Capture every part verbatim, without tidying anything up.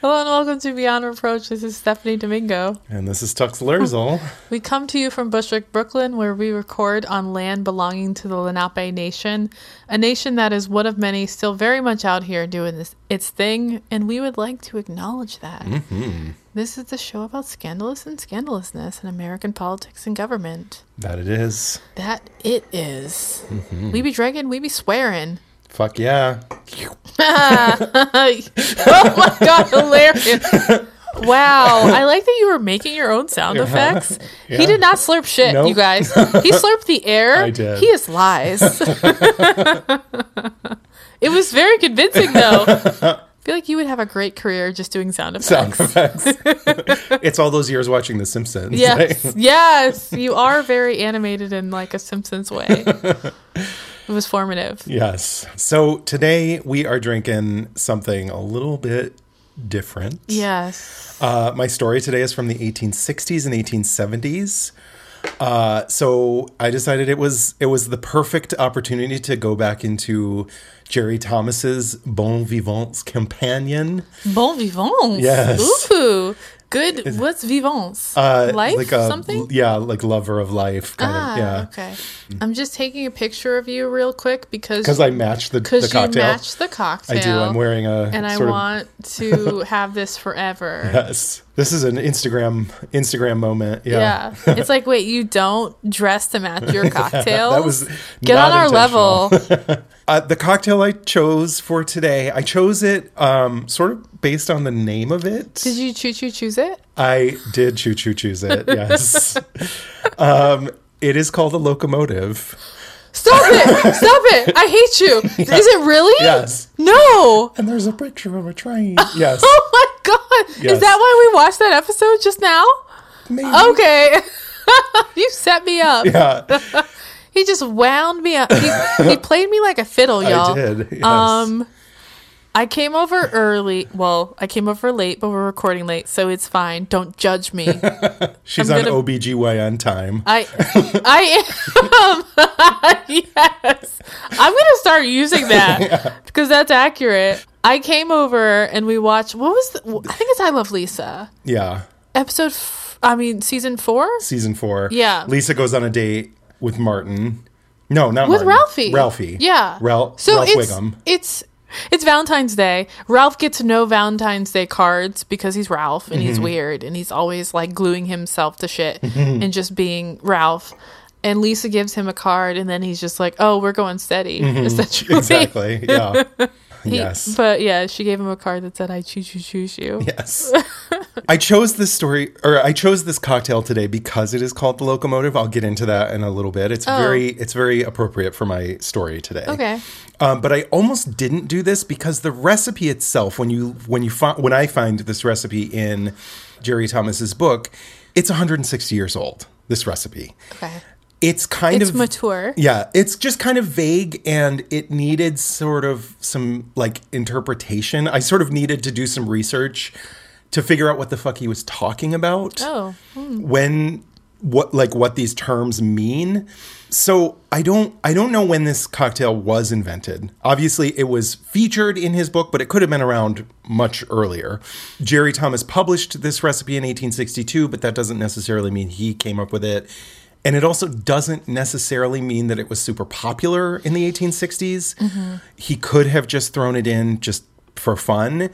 Hello and welcome to Beyond Reproach. This is Stephanie Domingo. And this is Tux Lerzel. We come to you from Bushwick, Brooklyn, where we record on land belonging to the Lenape Nation, a nation that is one of many still very much out here doing this its thing, and we would like to acknowledge that. Mm-hmm. This is the show about scandalous and scandalousness in American politics and government. That it is. That it is. Mm-hmm. We be drinking, we be swearing. Fuck yeah. Oh my god, hilarious. Wow. I like that you were making your own sound Uh-huh. effects. Yeah. He did not slurp shit, Nope. you guys. He slurped the air. I did. He is lies. It was very convincing, though. I feel like you would have a great career just doing sound effects. Sound effects. It's all those years watching The Simpsons. Yes. Yes. You are very animated in like a Simpsons way. It was formative. Yes. So today we are drinking something a little bit different. Yes. Uh, my story today is from the eighteen sixties and eighteen seventies. Uh, so I decided it was it was the perfect opportunity to go back into Jerry Thomas's Bon Vivant's Companion. Bon vivant. Yes. Ooh. Good. What's vivance? Uh, Life? like a, something? Yeah, like lover of life. Kind Ah, of. Yeah. okay. I'm just taking a picture of you real quick because Because I matched the, the because you cocktail. match the cocktail. I do. I'm wearing a and I sort want to have this forever. of yes. This is an Instagram Instagram moment. Yeah. Yeah. It's like, wait, you don't dress to match your cocktail? That was Get not on our intentional. level. Uh, the cocktail I chose for today, I chose it um, sort of based on the name of it. Did you choo choo choose it? I did choo choo choose it. Yes. um, it is called a locomotive. Stop it! Stop it! I hate you. Yeah. Is it really? Yes. No. And there's a picture of a train. Yes. Oh my god! Yes. Is that why we watched that episode just now? Maybe. Okay. You set me up. Yeah. He just wound me up. He, he played me like a fiddle, y'all. I did. Yes. Um, I came over early. Well, I came over late, but we're recording late, so it's fine. Don't judge me. She's I'm on gonna- O B G Y N time. I, I am. Yes, I'm gonna start using that because that's accurate. I came over and we watched. What was? The, I think it's I Love Lisa. Yeah. Episode. F- I mean, season four. Season four. Yeah. Lisa goes on a date with Martin. No, not With Martin. Ralphie. Ralphie. Yeah. Ralph, So Ralph it's, Wiggum. It's it's Valentine's Day. Ralph gets no Valentine's Day cards because he's Ralph and Mm-hmm. he's weird and he's always like gluing himself to shit and just being Ralph. And Lisa gives him a card and then he's just like, "Oh, we're going steady." Essentially. Exactly. Yeah. He- Yes. But yeah, she gave him a card that said, "I choo choo choose you." Yes. I chose this story, or I chose this cocktail today because it is called the locomotive. I'll get into that in a little bit. It's Oh. very, it's very appropriate for my story today. Okay. Um, but I almost didn't do this because the recipe itself, when you when you find when I find this recipe in Jerry Thomas's book, it's one hundred sixty years old. This recipe. Okay. It's kind It's of mature. Yeah, it's just kind of vague and it needed sort of some like interpretation. I sort of needed to do some research to figure out what the fuck he was talking about. Oh. Hmm. When what like what these terms mean. So I don't I don't know when this cocktail was invented. Obviously it was featured in his book, but it could have been around much earlier. Jerry Thomas published this recipe in eighteen sixty-two, but that doesn't necessarily mean he came up with it. And it also doesn't necessarily mean that it was super popular in the eighteen sixties. Mm-hmm. He could have just thrown it in just for fun,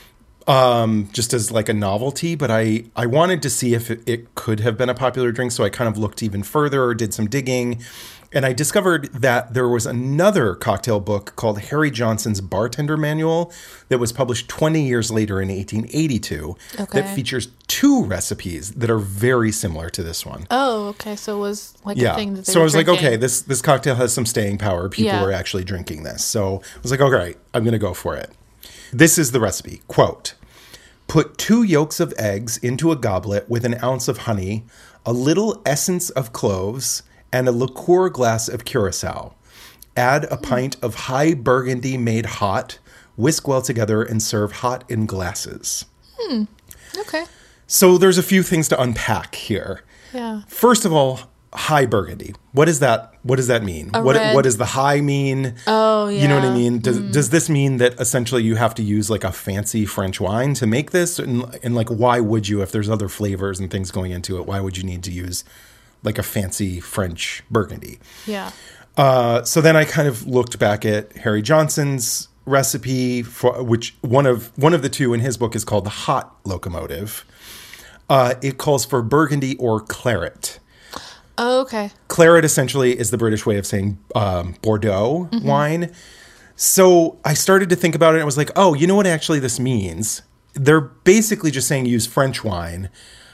um, just as like a novelty. But I, I wanted to see if it, it could have been a popular drink. So I kind of looked even further, did some digging. And I discovered that there was another cocktail book called Harry Johnson's Bartender Manual that was published twenty years later in eighteen eighty-two Okay. that features two recipes that are very similar to this one. Oh, okay. So it was like Yeah. a thing that they So were I was like, drinking. okay, this this cocktail has some staying power. People Yeah. are actually drinking this. So I was like, all right, I'm going to go for it. This is the recipe. Quote, put two yolks of eggs into a goblet with an ounce of honey, a little essence of cloves, and a liqueur glass of Curacao. Add a pint of high Burgundy made hot, whisk well together, and serve hot in glasses. Okay. So there's a few things to unpack here. Yeah. First of all, high Burgundy. What is that? What does that mean? A What red- what does the high mean? Oh, yeah. You know what I mean? Does mm. does this mean that essentially you have to use like a fancy French wine to make this? And, and like, why would you, if there's other flavors and things going into it, why would you need to use like a fancy French Burgundy? Yeah. Uh, so then I kind of looked back at Harry Johnson's recipe, for which one of one of the two in his book is called the Hot Locomotive. Uh, it calls for Burgundy or claret. Oh, okay. Claret essentially is the British way of saying um, Bordeaux Mm-hmm. wine. So I started to think about it and I was like, oh, you know what actually this means? They're basically just saying use French wine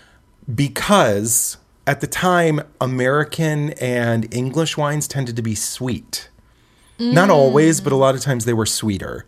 because at the time, American and English wines tended to be sweet. Mm. Not always, but a lot of times they were sweeter.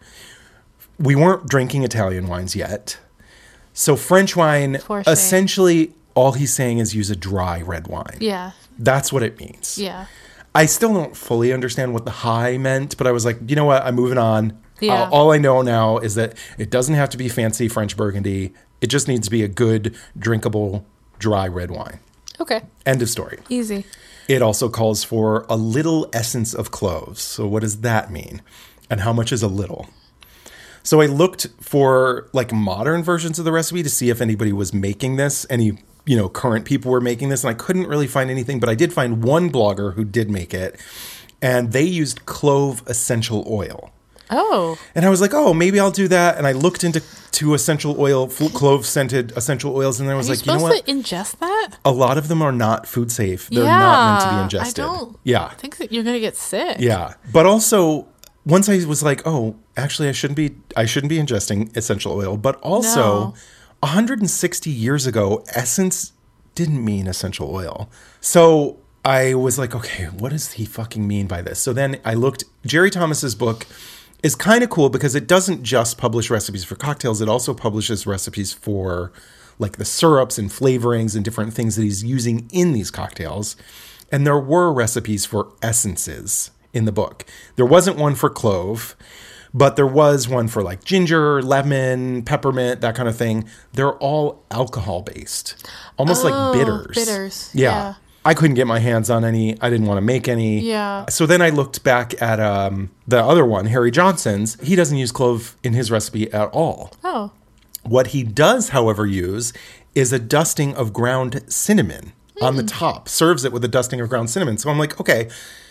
We weren't drinking Italian wines yet. So French wine, For shame. essentially all he's saying is use a dry red wine. Yeah. That's what it means. Yeah. I still don't fully understand what the high meant, but I was like, you know what? I'm moving on. Yeah. Uh, all I know now is that it doesn't have to be fancy French Burgundy. It just needs to be a good, drinkable, dry red wine. Okay. End of story. Easy. It also calls for a little essence of cloves. So what does that mean? And how much is a little? So I looked for like modern versions of the recipe to see if anybody was making this, any, you know, current people were making this, and I couldn't really find anything, but I did find one blogger who did make it, and they used clove essential oil. Oh. And I was like, oh, maybe I'll do that. And I looked into to essential oil, clove scented essential oils, and I was Are you like, you know supposed what? to ingest that? A lot of them are not food safe. They're yeah, not meant to be ingested. I don't yeah. think that you're going to get sick. Yeah. But also, once I was like, oh, actually I shouldn't be I shouldn't be ingesting essential oil, but also No. one hundred sixty years ago, essence didn't mean essential oil. So I was like, okay, what does he fucking mean by this? So then I looked, Jerry Thomas's book is kind of cool because it doesn't just publish recipes for cocktails. It also publishes recipes for like the syrups and flavorings and different things that he's using in these cocktails. And there were recipes for essences in the book. There wasn't one for clove, but there was one for like ginger, lemon, peppermint, that kind of thing. They're all alcohol based, almost Oh, like bitters. bitters, Yeah. yeah. I couldn't get my hands on any. I didn't want to make any. Yeah. So then I looked back at um, the other one, Harry Johnson's. He doesn't use clove in his recipe at all. Oh. What he does, however, use is a dusting of ground cinnamon mm. on the top. Serves it with a dusting of ground cinnamon. So I'm like, okay,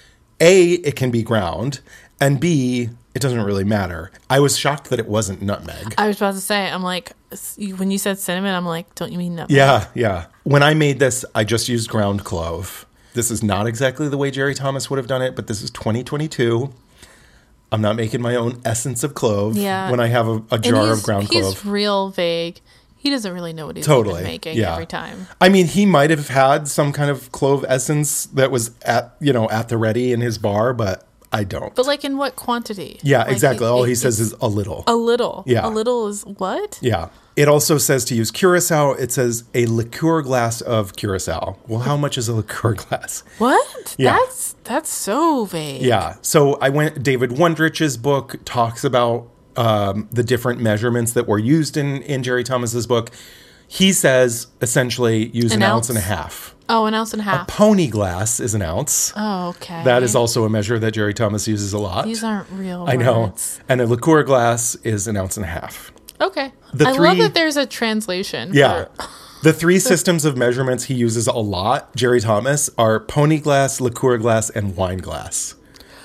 A, it can be ground, and B, it doesn't really matter. I was shocked that it wasn't nutmeg. I was about to say, I'm like, when you said cinnamon, I'm like, don't you mean nutmeg? Yeah, yeah. When I made this, I just used ground clove. This is not exactly the way Jerry Thomas would have done it, but this is twenty twenty-two. I'm not making my own essence of clove Yeah. when I have a, a jar of ground he's clove. He's real vague. He doesn't really know what he's Totally. even making Yeah. every time. I mean, he might have had some kind of clove essence that was at, you know, at the ready in his bar, but I don't. But like in what quantity? yeah, Like, exactly. it- All it- he says it's is a little. a little. Yeah. A little is what? Yeah. It also says to use Curacao. It says a liqueur glass of Curacao. Well, how much is a liqueur glass? What? Yeah. That's that's so vague. Yeah. So I went, David Wondrich's book talks about um, the different measurements that were used in, in Jerry Thomas's book. He says essentially use an, An ounce ounce? and a half. Oh, an ounce and a half. Pony glass is an ounce. Oh, okay. That is also a measure that Jerry Thomas uses a lot. These aren't real I know. words. And a liqueur glass is an ounce and a half. Okay. The I three- love that there's a translation. Yeah. For, The three systems of measurements he uses a lot, Jerry Thomas, are pony glass, liqueur glass, and wine glass.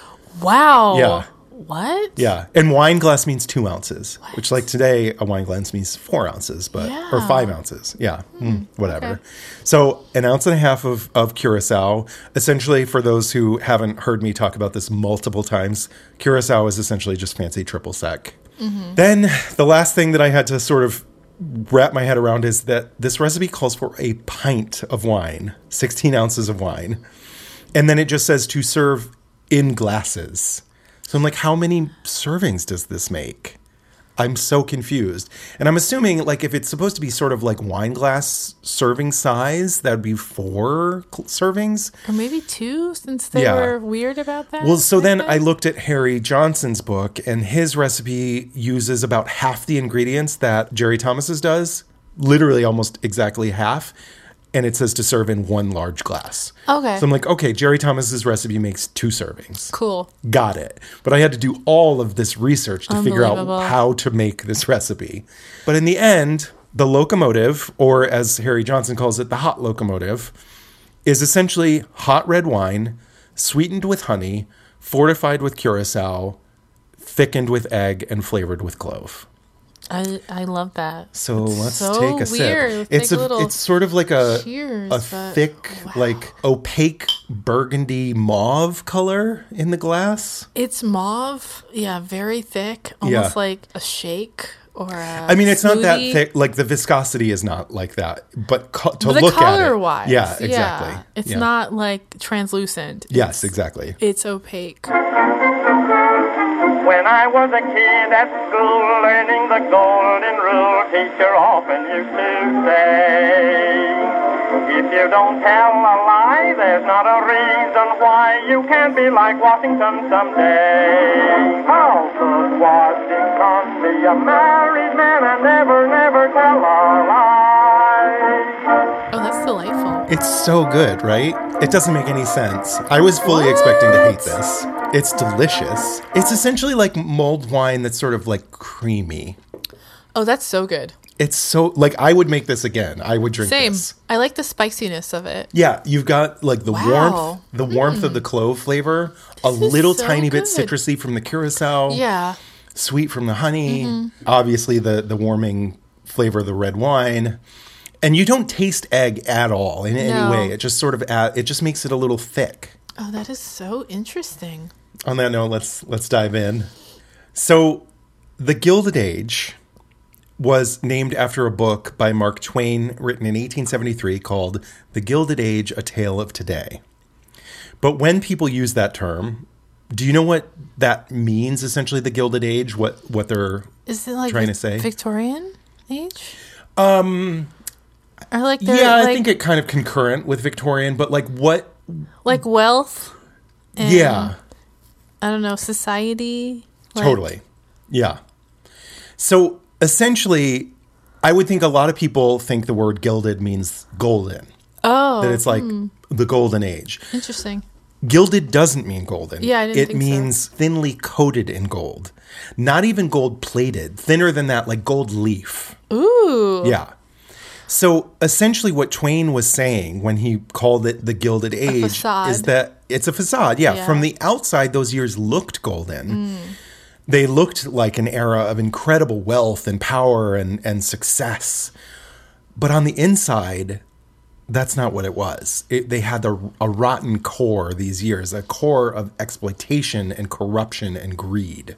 wow. Yeah. What? Yeah. And wine glass means two ounces, which like today, a wine glass means four ounces, but Yeah. or five ounces. Yeah. Mm, whatever. Okay. So an ounce and a half of, of Curacao, essentially for those who haven't heard me talk about this multiple times, Curacao is essentially just fancy triple sec. Mm-hmm. Then the last thing that I had to sort of wrap my head around is that this recipe calls for a pint of wine, sixteen ounces of wine. And then it just says to serve in glasses. So I'm like, how many servings does this make? I'm so confused. And I'm assuming, like, if it's supposed to be sort of like wine glass serving size, that would be four cl- servings. Or maybe two, since they Yeah. were weird about that. Well, so I then guess? I looked at Harry Johnson's book, and his recipe uses about half the ingredients that Jerry Thomas's does, literally almost exactly half. and it says to serve in one large glass. Okay. So I'm like, okay, Jerry Thomas's recipe makes two servings. Cool. Got it. But I had to do all of this research to figure out Unbelievable. how to make this recipe. But in the end, the locomotive, or as Harry Johnson calls it, the hot locomotive, is essentially hot red wine, sweetened with honey, fortified with curacao, thickened with egg, and flavored with clove. I I love that. So It's let's so take a weird. sip. Let's It's take a, little it's sort of like a cheers, a but- thick, wow. like opaque burgundy mauve color in the glass. It's mauve. Yeah, very thick. Almost Yeah. like a shake or a I mean, it's not that smoothie. thick. Like the viscosity is not like that, but co- to But the look at color it, wise. yeah, exactly. Yeah. It's Yeah. not like translucent. Yes, exactly. It's opaque. When I was a kid at school learning the golden rule, teacher often used to say, if you don't tell a lie, there's not a reason why you can't be like Washington someday. How could Washington be a married man and never, never tell a lie? Oh, that's delightful. It's so good, right? It doesn't make any sense. I was fully What? expecting to hate this. It's delicious. It's essentially like mulled wine that's sort of like creamy. Oh, that's so good. It's so like I would make this again. I would drink Same. this. I like the spiciness of it. Yeah, you've got like the Wow. warmth, the warmth of the clove flavor, a This is little so tiny bit good. citrusy from the curacao, Yeah. sweet from the honey, Mm-hmm. obviously the the warming flavor of the red wine. And you don't taste egg at all in any No. way. It just sort of add, it just makes it a little thick. Oh, that is so interesting. On that note, let's let's dive in. So, The Gilded Age was named after a book by Mark Twain written in eighteen seventy-three called The Gilded Age: A Tale of Today. But when people use that term, do you know what that means essentially, the Gilded Age, what what they're Is it like Trying Vic- to say? Victorian age? Um or like they're Yeah, I like, think it kind of concurrent with Victorian, but like what like wealth and, yeah. I don't know, society. Like, Totally. Yeah. So essentially, I would think a lot of people think the word gilded means golden, Oh, that it's like the golden age. interesting. Gilded doesn't mean golden. Yeah, I didn't It think so. means thinly coated in gold. Not even gold plated, thinner than that, like gold leaf. Ooh. Yeah. So essentially, what Twain was saying when he called it the Gilded Age facade. is that it's a facade. Yeah. Yeah. From the outside, those years looked golden. They looked like an era of incredible wealth and power and, and success. But on the inside, that's not what it was. It, they had a, a rotten core these years, a core of exploitation and corruption and greed.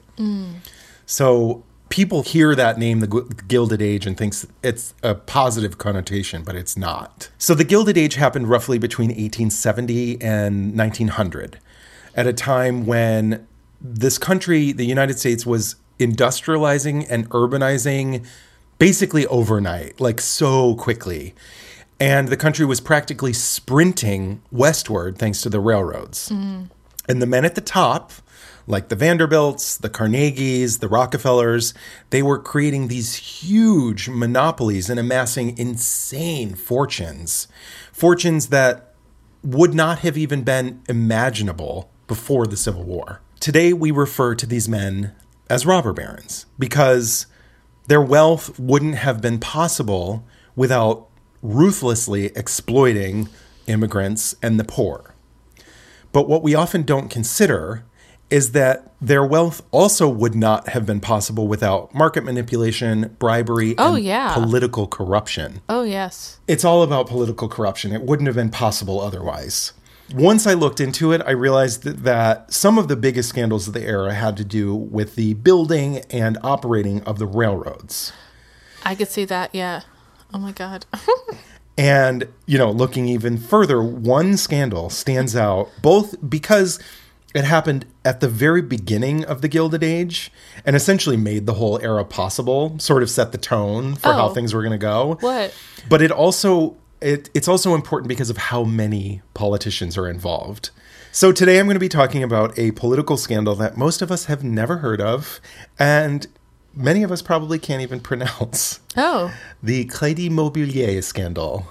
So people hear that name, the Gu- Gilded Age, and thinks it's a positive connotation, but it's not. So the Gilded Age happened roughly between eighteen seventy and nineteen hundred, at a time when this country, the United States, was industrializing and urbanizing basically overnight, like so quickly. And the country was practically sprinting westward thanks to the railroads. And the men at the top, like the Vanderbilts, the Carnegies, the Rockefellers, they were creating these huge monopolies and amassing insane fortunes. Fortunes that would not have even been imaginable before the Civil War. Today, we refer to these men as robber barons because their wealth wouldn't have been possible without ruthlessly exploiting immigrants and the poor. But what we often don't consider is that their wealth also would not have been possible without market manipulation, bribery, Oh, and yeah. political corruption. Oh, yes. It's all about political corruption. It wouldn't have been possible otherwise. Once I looked into it, I realized that, that some of the biggest scandals of the era had to do with the building and operating of the railroads. I could see that, yeah. Oh my God. And, you know, looking even further, one scandal stands out both because it happened at the very beginning of the Gilded Age and essentially made the whole era possible, sort of set the tone for how Oh. things were going to go. What? But it also it, it's also important because of how many politicians are involved. So today I'm going to be talking about a political scandal that most of us have never heard of, and many of us probably can't even pronounce. Oh. The Crédit Mobilier scandal.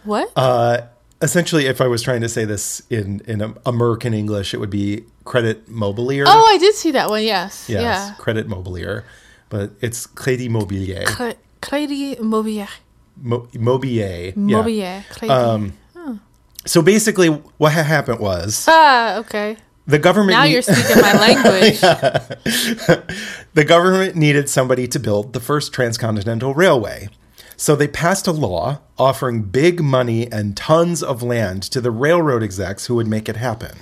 What? Uh, essentially, if I was trying to say this in, in American English, it would be Credit Mobilier. Oh, I did see that one. Yes. Yes, Yeah. Credit Mobilier. But it's Crédit Mobilier. Cre- Crédit Mobilier. Mo- Mobilier. Mobilier. Yeah. Crédit. Um, so basically, what ha- happened was ah, okay. the government. Now ne- you're speaking my language. The government needed somebody to build the first transcontinental railway. So they passed a law offering big money and tons of land to the railroad execs who would make it happen.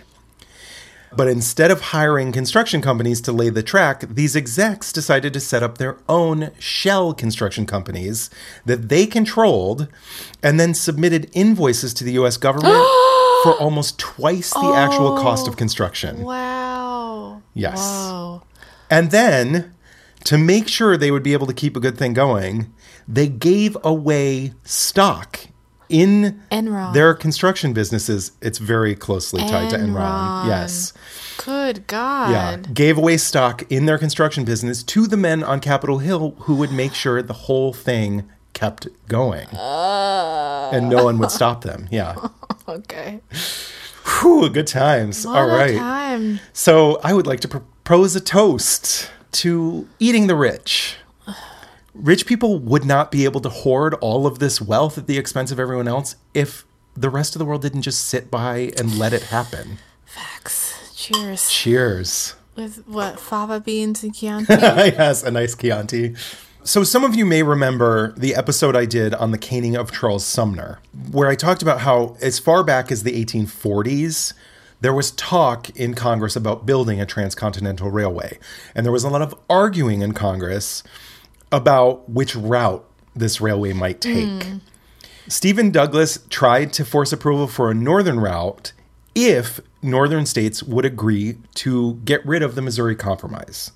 But instead of hiring construction companies to lay the track, these execs decided to set up their own shell construction companies that they controlled and then submitted invoices to the U S government for almost twice the actual cost of construction. Wow. Yes. Whoa. And then, to make sure they would be able to keep a good thing going, they gave away stock in Enron. their construction businesses. It's very closely tied to Enron. Enron. Yes. Good God. Yeah. Gave away stock in their construction business to the men on Capitol Hill who would make sure the whole thing kept going. Uh. And no one would stop them. Yeah. Okay. Whew, good times. What All a right. time. So I would like to propose a toast to eating the rich. Rich people would not be able to hoard all of this wealth at the expense of everyone else if the rest of the world didn't just sit by and let it happen. Facts. Cheers. Cheers. With what? Fava beans and Chianti? Yes, a nice Chianti. So some of you may remember the episode I did on the caning of Charles Sumner, where I talked about how as far back as the eighteen forties, there was talk in Congress about building a transcontinental railway. And there was a lot of arguing in Congress about which route this railway might take. Mm. Stephen Douglas tried to force approval for a northern route if northern states would agree to get rid of the Missouri Compromise.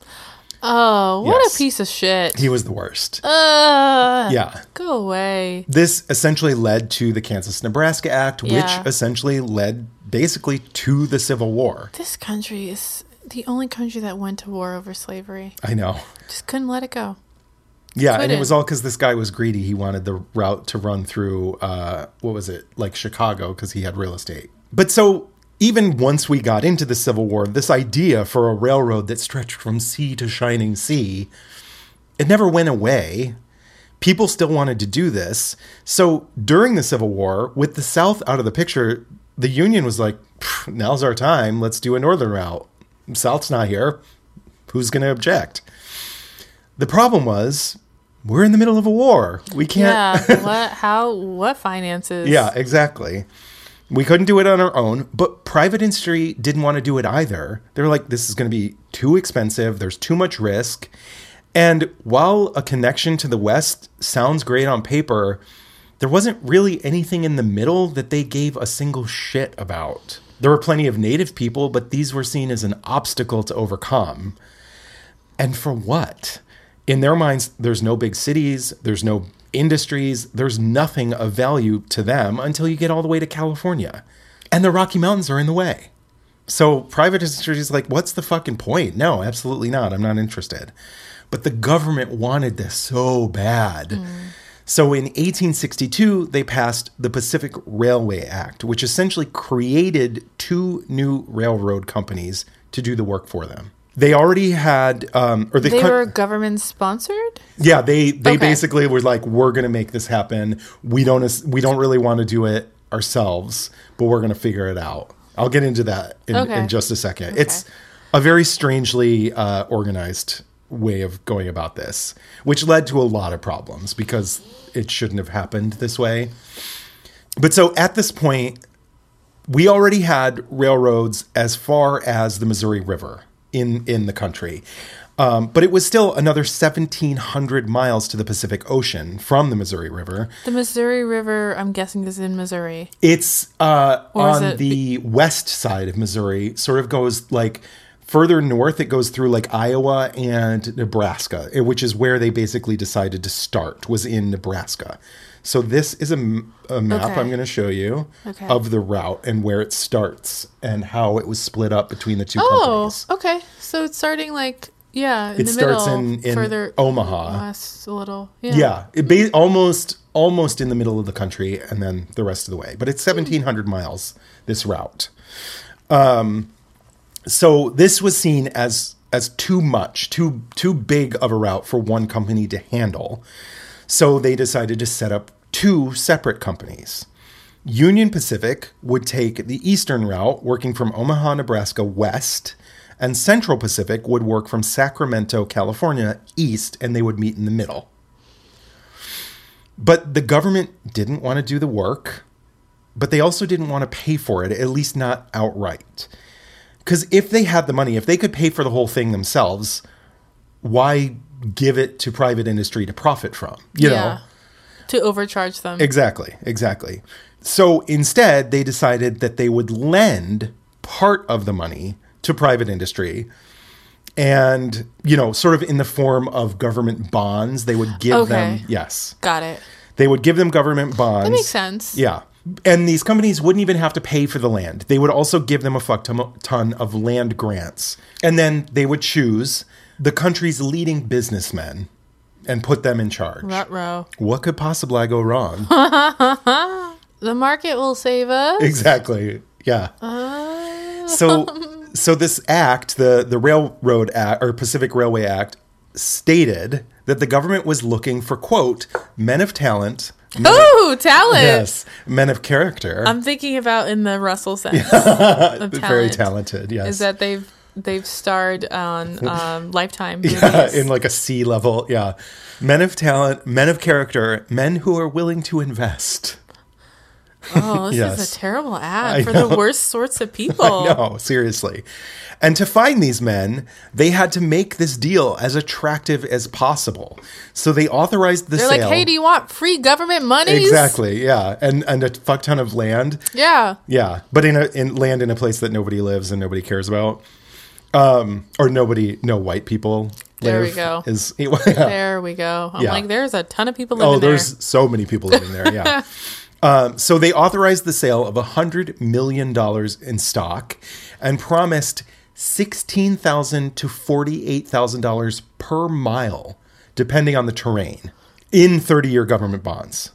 Oh, what Yes. a piece of shit. He was the worst. Uh, Yeah. Go away. This essentially led to the Kansas-Nebraska Act, Yeah. which essentially led basically to the Civil War. This country is the only country that went to war over slavery. I know. Just couldn't let it go. Yeah, and it Couldn't. was all because this guy was greedy. He wanted the route to run through, uh, what was it, like Chicago, because he had real estate. But so even once we got into the Civil War, this idea for a railroad that stretched from sea to shining sea, it never went away. People still wanted to do this. So during the Civil War, with the South out of the picture, the Union was like, now's our time. Let's do a northern route. South's not here. Who's going to object? The problem was, we're in the middle of a war. We can't. Yeah. What? How? What finances? Yeah, exactly. We couldn't do it on our own, but private industry didn't want to do it either. They were like, this is going to be too expensive. There's too much risk. And while a connection to the West sounds great on paper, there wasn't really anything in the middle that they gave a single shit about. There were plenty of native people, but these were seen as an obstacle to overcome. And for what? In their minds, there's no big cities, there's no industries, there's nothing of value to them until you get all the way to California. And the Rocky Mountains are in the way. So private industry is like, what's the fucking point? No, absolutely not. I'm not interested. But the government wanted this so bad. Mm. So in eighteen sixty-two, they passed the Pacific Railway Act, which essentially created two new railroad companies to do the work for them. They already had, um, or they, they they were government sponsored. Yeah, they they okay. basically were like, we're going to make this happen. We don't we don't really want to do it ourselves, but we're going to figure it out. I'll get into that in, okay. in just a second. Okay. It's a very strangely uh, organized way of going about this, which led to a lot of problems because it shouldn't have happened this way. But so at this point, we already had railroads as far as the Missouri River in, in the country. Um, but it was still another seventeen hundred miles to the Pacific Ocean from the Missouri River. The Missouri River, I'm guessing, is in Missouri. It's uh, on it the be- west side of Missouri, sort of goes like further north. It goes through like Iowa and Nebraska, which is where they basically decided to start, was in Nebraska. So this is a, a map okay. I'm going to show you okay. of the route and where it starts and how it was split up between the two oh, companies. Oh, okay. So it's starting like Yeah, in It the starts middle, in- in further Omaha. west a little. Yeah. Yeah, it ba- almost almost in the middle of the country, and then the rest of the way. But it's seventeen hundred miles, this route. Um, so this was seen as as too much, too too big of a route for one company to handle. So they decided to set up two separate companies. Union Pacific would take the eastern route, working from Omaha, Nebraska west, and Central Pacific would work from Sacramento, California east, and they would meet in the middle. But the government didn't want to do the work, but they also didn't want to pay for it, at least not outright. Because if they had the money, if they could pay for the whole thing themselves, why give it to private industry to profit from? You yeah. know? To overcharge them. Exactly, exactly. So instead, they decided that they would lend part of the money to private industry and, you know, sort of in the form of government bonds. They would give Okay. them, yes. Got it. They would give them government bonds. That makes sense. Yeah. And these companies wouldn't even have to pay for the land. They would also give them a fuck ton ton of land grants. And then they would choose the country's leading businessmen and put them in charge. Ruh-roh. What could possibly go wrong? The market will save us. Exactly. Yeah. Uh. So so this act, the the Railroad Act or Pacific Railway Act, stated that the government was looking for, quote, men of talent. Men Ooh, talent. Yes. Men of character. I'm thinking about in the Russell sense of talent. Very talented, yes. Is that they've they've starred on um, Lifetime movies. Yeah, in like a C level. Yeah. Men of talent, men of character, men who are willing to invest. Oh, this Yes. is a terrible ad I for know. the worst sorts of people. No, seriously. And to find these men, they had to make this deal as attractive as possible. So they authorized the They're sale. like, hey, do you want free government monies? Exactly, yeah. And and a fuck ton of land. Yeah. Yeah. But in a in land in a place that nobody lives and nobody cares about. Um or nobody no white people There we live. go. Is yeah. There we go. I'm Yeah. like, there's a ton of people living Oh, there. there's so many people living there, yeah. Um, so they authorized the sale of one hundred million dollars in stock and promised sixteen thousand dollars to forty-eight thousand dollars per mile, depending on the terrain, in thirty-year government bonds.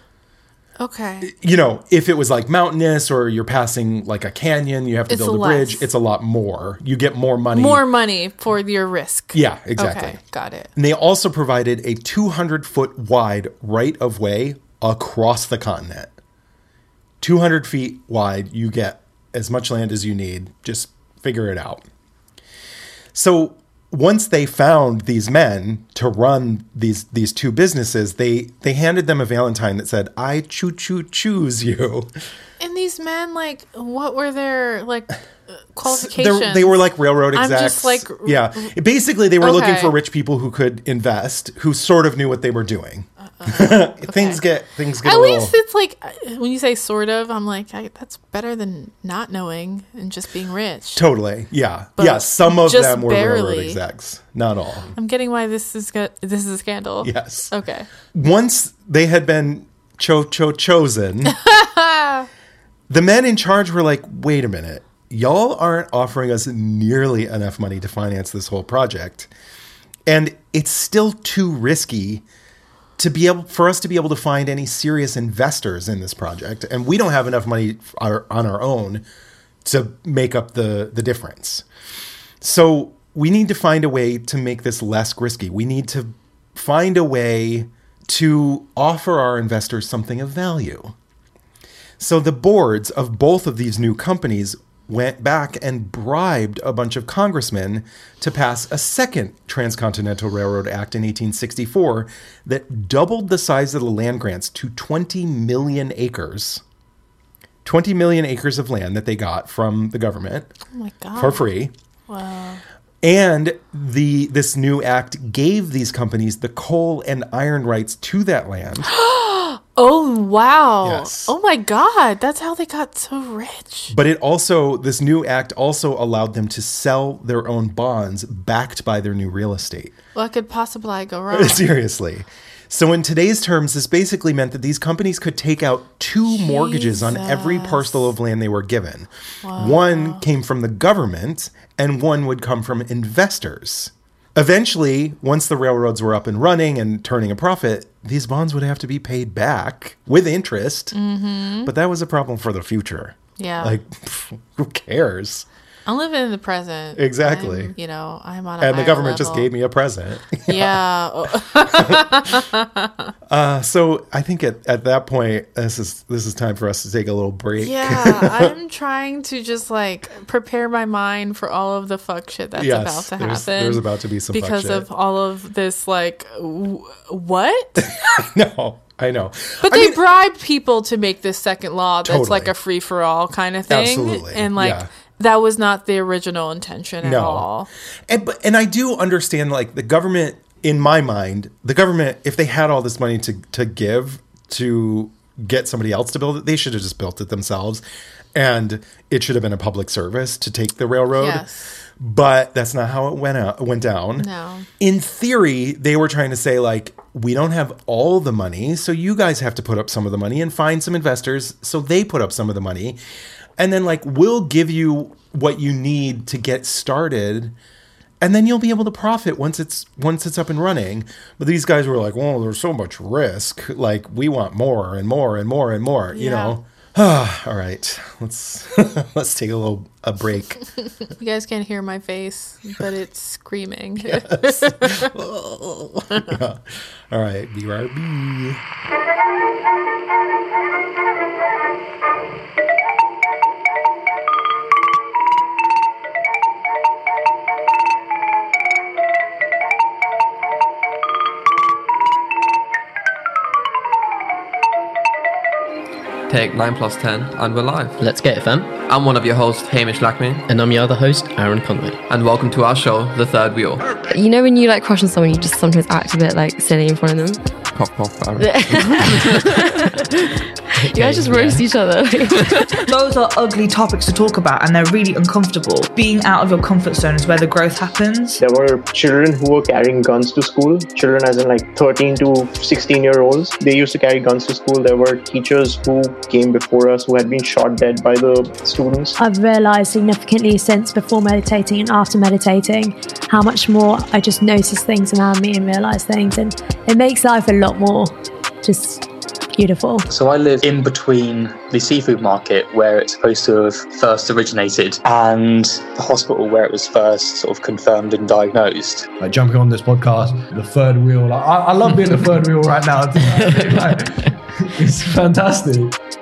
Okay. You know, if it was like mountainous or you're passing like a canyon, you have to It's build a less. bridge, it's a lot more. You get more money. More money for your risk. Yeah, exactly. Okay, got it. And they also provided a two hundred foot wide right of way across the continent. two hundred feet wide, you get as much land as you need. Just figure it out. So once they found these men to run these these two businesses, they they handed them a valentine that said, "I choo choo choose you." And these men, like, what were their, like, uh, qualifications? They're- They were like railroad I'm execs. just like- yeah. Basically, they were looking Okay. for rich people who could invest, who sort of knew what they were doing. Things get things get At a little. least it's like, uh, when you say sort of, I'm like, I, that's better than not knowing and just being rich. Totally. Yeah. But yeah. Some of just them were railroad barely. execs. Not all. I'm getting why this is go- this is a scandal. Yes. Okay. Once they had been cho cho chosen, the men in charge were like, wait a minute. Y'all aren't offering us nearly enough money to finance this whole project. And it's still too risky to be able for us to be able to find any serious investors in this project. And we don't have enough money our, on our own to make up the, the difference. So we need to find a way to make this less risky. We need to find a way to offer our investors something of value. So the boards of both of these new companies went back and bribed a bunch of congressmen to pass a second Transcontinental Railroad Act in eighteen sixty-four that doubled the size of the land grants to twenty million acres. twenty million acres of land that they got from the government Oh my God. for free. Wow. And the this new act gave these companies the coal and iron rights to that land. Oh, wow. Yes. Oh my God. That's how they got so rich. But it also, this new act also allowed them to sell their own bonds backed by their new real estate. What could possibly go wrong? Seriously. So in today's terms, this basically meant that these companies could take out two mortgages on every Jesus. parcel of land they were given. One came from the government and one would come from investors. Eventually, once the railroads were up and running and turning a profit, these bonds would have to be paid back with interest. Mm-hmm. But that was a problem for the future. Yeah. Like, pff, who cares? I'm living in the present. Exactly. I'm, you know, I'm on a And the government level. just gave me a present. Yeah. uh, so I think at, at that point, this is this is time for us to take a little break. Yeah. I'm trying to just like prepare my mind for all of the fuck shit that's Yes, about to there's- happen. there's about to be some fuck because shit. of all of this like w- what? No, I know. But I they mean, bribed people to make this second law that's Totally. like a free for all kind of thing. Absolutely, And like yeah. that was not the original intention at No. all. And, but, and I do understand, like, the government, in my mind, the government, if they had all this money to, to give to get somebody else to build it, they should have just built it themselves. And it should have been a public service to take the railroad. Yes. But that's not how it went out, went down. No. In theory, they were trying to say, like, we don't have all the money, so you guys have to put up some of the money and find some investors, so they put up some of the money. And then, like, we'll give you what you need to get started, and then you'll be able to profit once it's once it's up and running. But these guys were like, well, there's so much risk. Like, we want more and more and more and more, you Yeah. know? All right, let's let's take a little a break. You guys can't hear my face, but it's screaming. Yes. Yeah. All right, B R B. Take nine plus ten, and we're live. Let's get it, fam. I'm one of your hosts, Hamish Lackman, And I'm your other host, Aaron Conway. and welcome to our show, The Third Wheel. You know when you like crush on someone, you just sometimes act a bit like silly in front of them. Cough, cough, Aaron. You guys just roast each other. Those are ugly topics to talk about and they're really uncomfortable. Being out of your comfort zone is where the growth happens. There were children who were carrying guns to school. Children as in like thirteen to sixteen year olds. They used to carry guns to school. There were teachers who came before us who had been shot dead by the students. I've realised significantly since before meditating and after meditating how much more I just notice things around me and realise things, and it makes life a lot more just beautiful. So I live in between the seafood market where it's supposed to have first originated and the hospital where it was first sort of confirmed and diagnosed. Like jumping on this podcast, the third wheel. Like, I, I love being the third wheel right now. Like, it's fantastic.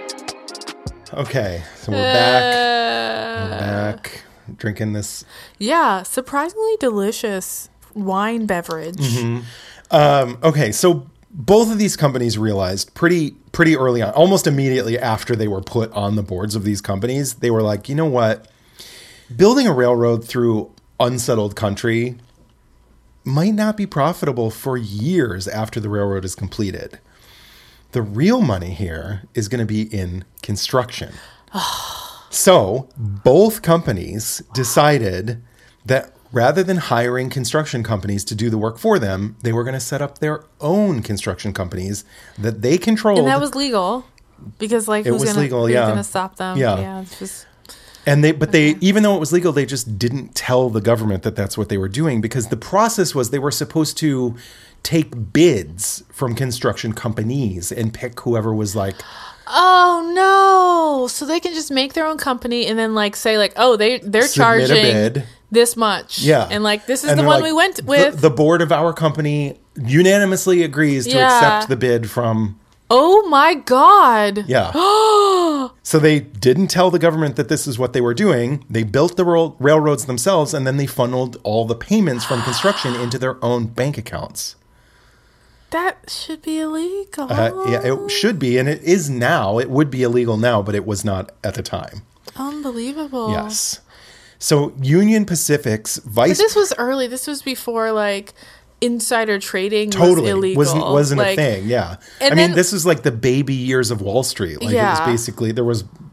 Okay, so we're back. We're back drinking this. Yeah, surprisingly delicious wine beverage. Mm-hmm. Um, okay, so both of these companies realized pretty pretty early on, almost immediately after they were put on the boards of these companies, they were like, you know what? Building a railroad through unsettled country might not be profitable for years after the railroad is completed. The real money here is going to be in construction. So both companies decided that rather than hiring construction companies to do the work for them, they were going to set up their own construction companies that they controlled. And that was legal because, like, It who's was gonna, legal, who's yeah. gonna stop them? Yeah. yeah it's just, And they, but they, even though it was legal, they just didn't tell the government that that's what they were doing, because the process was they were supposed to take bids from construction companies and pick whoever was like, oh no! So they can just make their own company and then like say like, oh, they they're Submit a charging bid. this much, yeah, and like this is And the they're one like, we went "The- with. The, board of our company unanimously agrees to Yeah. accept the bid from. Oh my god! Yeah. So they didn't tell the government that this is what they were doing. They built the rail- railroads themselves, and then they funneled all the payments from construction into their own bank accounts. That should be illegal. Uh, yeah, it should be, and it is now. It would be illegal now, but it was not at the time. Unbelievable. Yes. So Union Pacific's vice But this was early. This was before like insider trading totally was illegal. wasn't wasn't like, a thing. Yeah, I and mean, then- this was like the baby years of Wall Street. Like Yeah. it was basically there was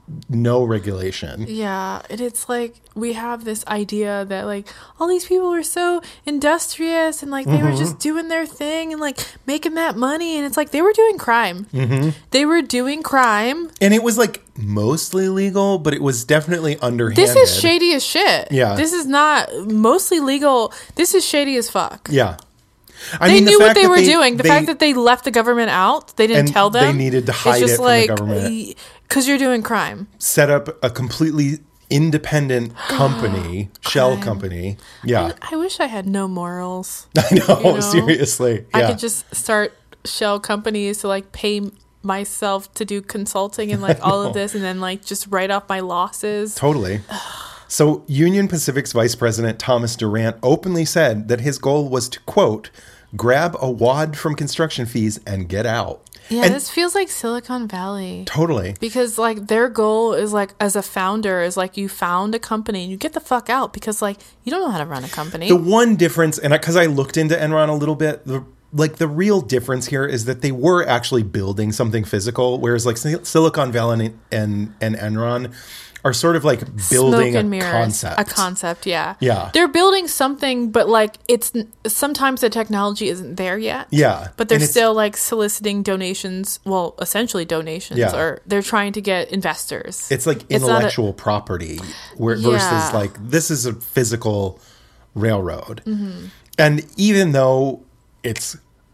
no regulation. Yeah, and it's like we have this idea that like all these people were so industrious and like they Mm-hmm. were just doing their thing and like making that money, and it's like they were doing crime. Mm-hmm. They were doing crime. And it was like mostly legal, but it was definitely underhanded. This is shady as shit. Yeah. This is not mostly legal. This is shady as fuck. Yeah. I they mean, the knew what fact they that were doing. The they- fact that they left the government out, they didn't And tell them. they needed to hide it's just it from like, the government. because you're doing crime. set up a completely independent company, shell company. Yeah. I wish I had no morals. I know, you know? seriously. I Yeah. could just start shell companies to like pay myself to do consulting and like all of this, and then like just write off my losses. Totally. So Union Pacific's vice president, Thomas Durant, openly said that his goal was to, quote, grab a wad from construction fees and get out. Yeah, And- this feels like Silicon Valley. Totally. Because like their goal is like as a founder is like you found a company and you get the fuck out because like you don't know how to run a company. The one difference, and because I looked into Enron a little bit, the, like the real difference here is that they were actually building something physical, whereas like Sil- Silicon Valley and, and Enron are sort of like building Smoke and a mirrors. concept. A concept, yeah. Yeah. They're building something, but like it's sometimes the technology isn't there yet. Yeah. But they're And it's- still like soliciting donations. Well, essentially donations, Yeah. or they're trying to get investors. It's like not a- intellectual property where, Yeah. versus like this is a physical railroad. Mhm. And even though it's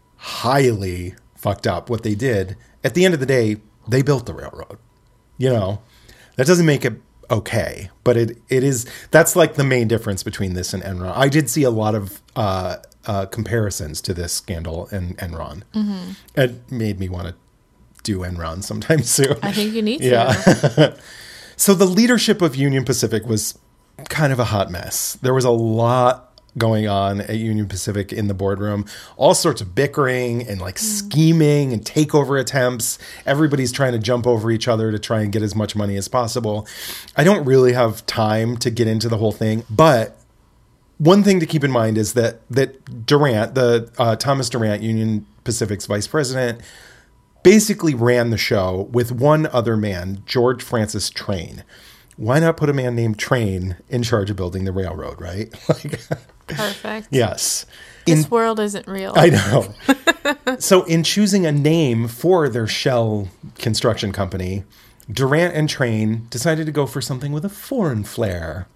highly fucked up what they did, at the end of the day, they built the railroad. You know, that doesn't make it okay, but it it is. That's like the main difference between this and Enron. I did see a lot of uh, uh, comparisons to this scandal and Enron. Mm-hmm. It made me want to do Enron sometime soon. I think you need to. Yeah. So the leadership of Union Pacific was kind of a hot mess. There was a lot going on at Union Pacific in the boardroom, all sorts of bickering and like scheming and takeover attempts. Everybody's trying to jump over each other to try and get as much money as possible. I don't really have time to get into the whole thing, but one thing to keep in mind is that that Durant, the uh, Thomas Durant, Union Pacific's vice president, basically ran the show with one other man, George Francis Train. Why not put a man named Train in charge of building the railroad, right? Like, Perfect. yes. This In- world isn't real. I know. So in choosing a name for their shell construction company, Durant and Train decided to go for something with a foreign flair.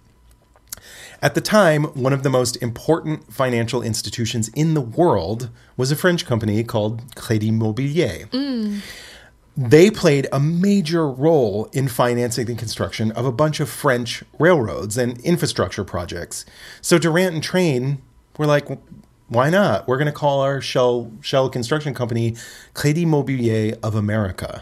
At the time, one of the most important financial institutions in the world was a French company called Crédit Mobilier. Mm. They played a major role in financing the construction of a bunch of French railroads and infrastructure projects. So Durant and Train were like, why not? We're going to call our shell shell construction company Crédit Mobilier of America.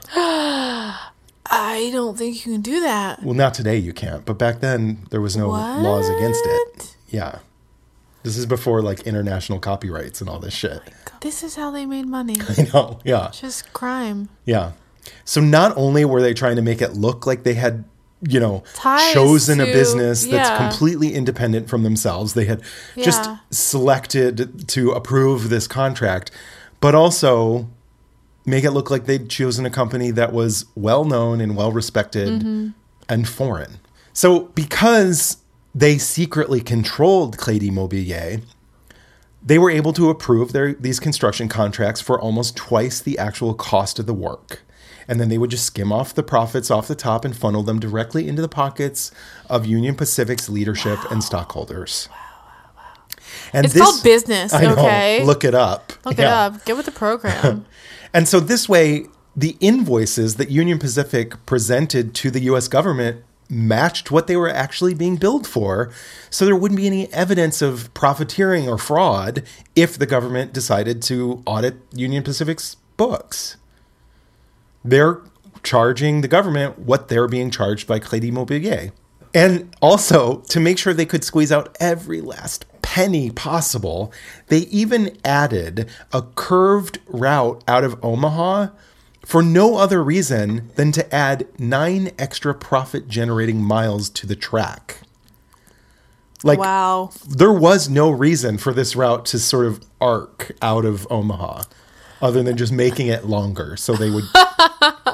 I don't think you can do that. Well, not today you can't, but back then there was no What? laws against it. Yeah. This is before like international copyrights and all this shit. This is how they made money. I know, yeah. Just crime. Yeah. So not only were they trying to make it look like they had, you know, Ties chosen a to- business that's yeah. completely independent from themselves. They had just Yeah. selected to approve this contract, but also make it look like they'd chosen a company that was well known and well respected Mhm. and foreign. So because they secretly controlled Crédit Mobilier, they were able to approve their these construction contracts for almost twice the actual cost of the work. And then they would just skim off the profits off the top and funnel them directly into the pockets of Union Pacific's leadership and stockholders. And It's called business, I know, okay? Look it up. Look Yeah. it up. Get with the program. And so this way, the invoices that Union Pacific presented to the U S government matched what they were actually being billed for. So there wouldn't be any evidence of profiteering or fraud if the government decided to audit Union Pacific's books. They're charging the government what they're being charged by Crédit Mobilier. And also, to make sure they could squeeze out every last penny possible, they even added a curved route out of Omaha for no other reason than to add nine extra profit-generating miles to the track. Like, wow. There was no reason for this route to sort of arc out of Omaha other than just making it longer so they would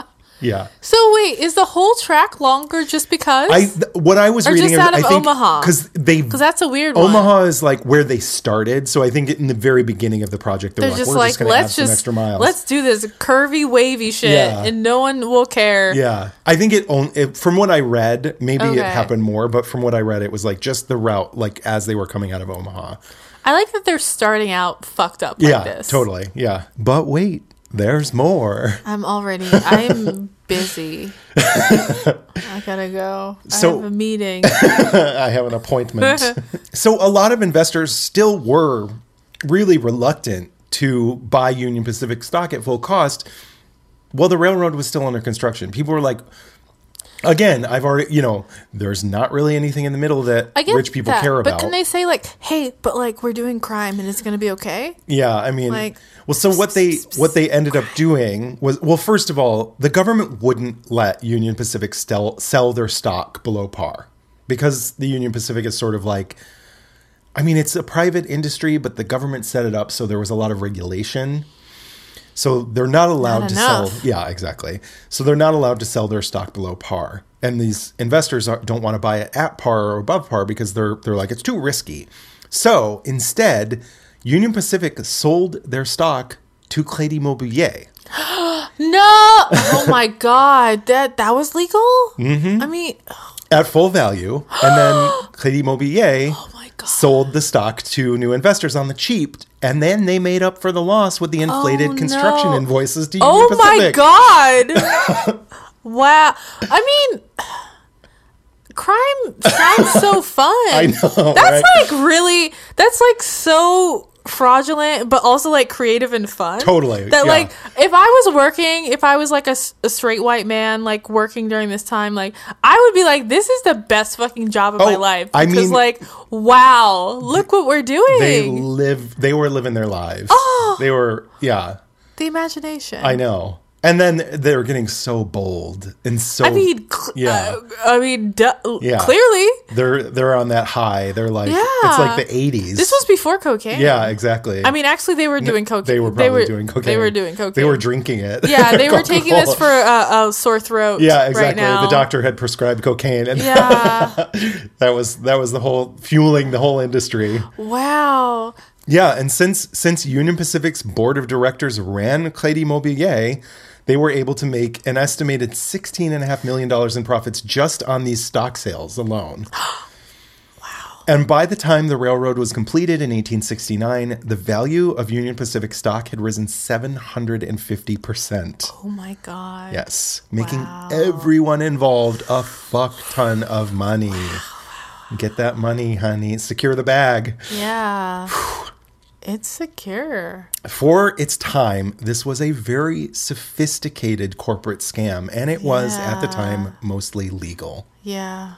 Yeah. So wait, is the whole track longer just because? I th- what I was or reading just out I of think Omaha? because they because that's a weird Omaha one. is like where they started. So I think in the very beginning of the project, they They're were like, just we're like, just going to add let's some just extra miles. let's do this curvy, wavy shit, Yeah. and no one will care. Yeah, I think it, on, it. From what I read, maybe Okay. it happened more, but from what I read, it was like just the route, like as they were coming out of Omaha. I like that they're starting out fucked up like Yeah, this. totally. Yeah, but wait, there's more. I'm already. I'm busy. I gotta go. So- I have a meeting. I have an appointment. So a lot of investors still were really reluctant to buy Union Pacific stock at full cost while the railroad was still under construction. People were like, again, I've already, you know, there's not really anything in the middle that I get rich people that, care about. But can they say like, hey, but like we're doing crime and it's gonna be okay? Yeah, I mean, Like- well, so what they what they ended up doing was, well, first of all, the government wouldn't let Union Pacific sell sell their stock below par because the Union Pacific is sort of like, I mean, it's a private industry, but the government set it up so there was a lot of regulation. So they're not allowed Not to enough. sell. Yeah, exactly. So they're not allowed to sell their stock below par, and these investors are, don't want to buy it at par or above par because they're they're like, it's too risky. So instead, Union Pacific sold their stock to Crédit Mobilier. No! Oh my god, that that was legal? Mm-hmm. I mean, At full value, and then Crédit Mobilier oh my god. sold the stock to new investors on the cheap, and then they made up for the loss with the inflated Oh, construction no. invoices to Union Oh my Pacific. god! Wow. I mean, crime sounds so fun. I know, That's right? like really. That's like so fraudulent, but also like creative and fun. Totally, That yeah. like if I was working, if I was like a, s- a straight white man like working during this time, like I would be like, this is the best fucking job of my Oh, life. I Because mean- like, wow, look what we're doing. They live. They were living their lives. Oh. They were. Yeah, the imagination. I know. And then they were getting so bold and so. I mean, cl- yeah. uh, I mean, duh, Yeah. clearly, they're they're on that high. They're like, Yeah. it's like the eighties. this was before cocaine. Yeah, exactly. I mean, actually, they were doing cocaine. They were probably doing cocaine. They were doing cocaine. They were drinking it. Yeah, they were taking this Alcohol. for a, a sore throat. Yeah, exactly. Right now. The doctor had prescribed cocaine, and Yeah. that was that was the whole fueling the whole industry. Wow. Yeah, and since since Union Pacific's board of directors ran Crédit Mobilier, they were able to make an estimated sixteen and a half million dollars in profits just on these stock sales alone. Wow! And by the time the railroad was completed in eighteen sixty-nine, the value of Union Pacific stock had risen seven hundred fifty percent. Oh my god. Yes, making Wow. everyone involved a fuck ton of money. Get that money, honey. Secure the bag. Yeah. It's secure. For its time, this was a very sophisticated corporate scam, and it was, at the Yeah. time, mostly legal. Yeah.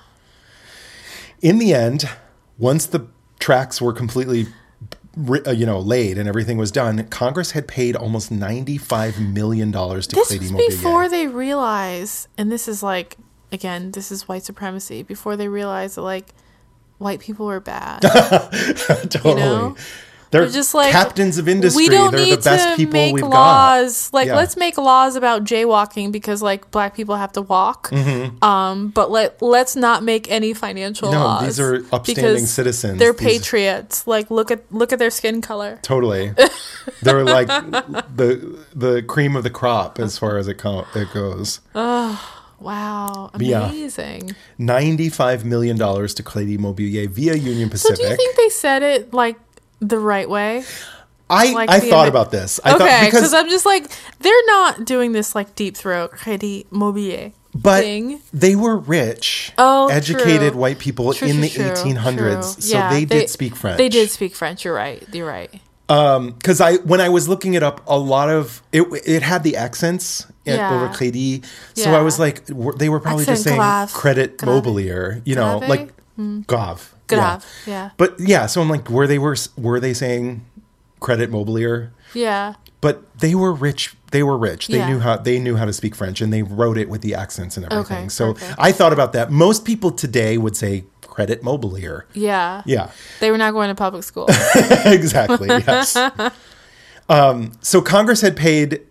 In the end, once the tracks were completely ri- uh, you know, laid and everything was done, Congress had paid almost ninety-five million dollars to This Crédit was Mobilier. before they realized, and this is like, again, this is white supremacy, before they realized that like white people were bad. Totally. You know? They're, They're just like captains of industry. We don't They're need the best to people make we've laws. got. Like, Yeah. let's make laws about jaywalking because like black people have to walk. Mhm. Um, but let let's not make any financial No, laws. these are upstanding because citizens. They're These- patriots. Like, look at look at their skin color. Totally. They're like the the cream of the crop as far as it co- it goes. Oh, wow, Yeah. amazing. ninety-five million dollars to Crédit Mobilier via Union So Pacific. do you think they said it like the right way? I, Like I the thought Amer- about this. I okay, thought because because I'm just like they're not doing this like deep throat Crédit Mobilier but thing. they were rich, Oh, educated true. white people True, in the true, true, eighteen hundreds, true. so Yeah, they, did speak French. They did speak French. You're right. You're right. Um, because I when I was looking it up, a lot of it it had the accents at- Yeah. over Crédit, so Yeah. I was like, were- they were probably Accent just saying grave. Credit Grave. Mobilier, you know, Grave? like Mm. Grave. Grave, yeah. But yeah, so I'm like, were they were were they saying Credit Mobilier? Yeah. But they were rich. They were rich. They Yeah. knew how they knew how to speak French, and they wrote it with the accents and everything. Okay, so okay. I thought about that. Most people today would say Credit Mobilier. Yeah. Yeah. They were not going to public school. Exactly. Yes. Um, so Congress had paid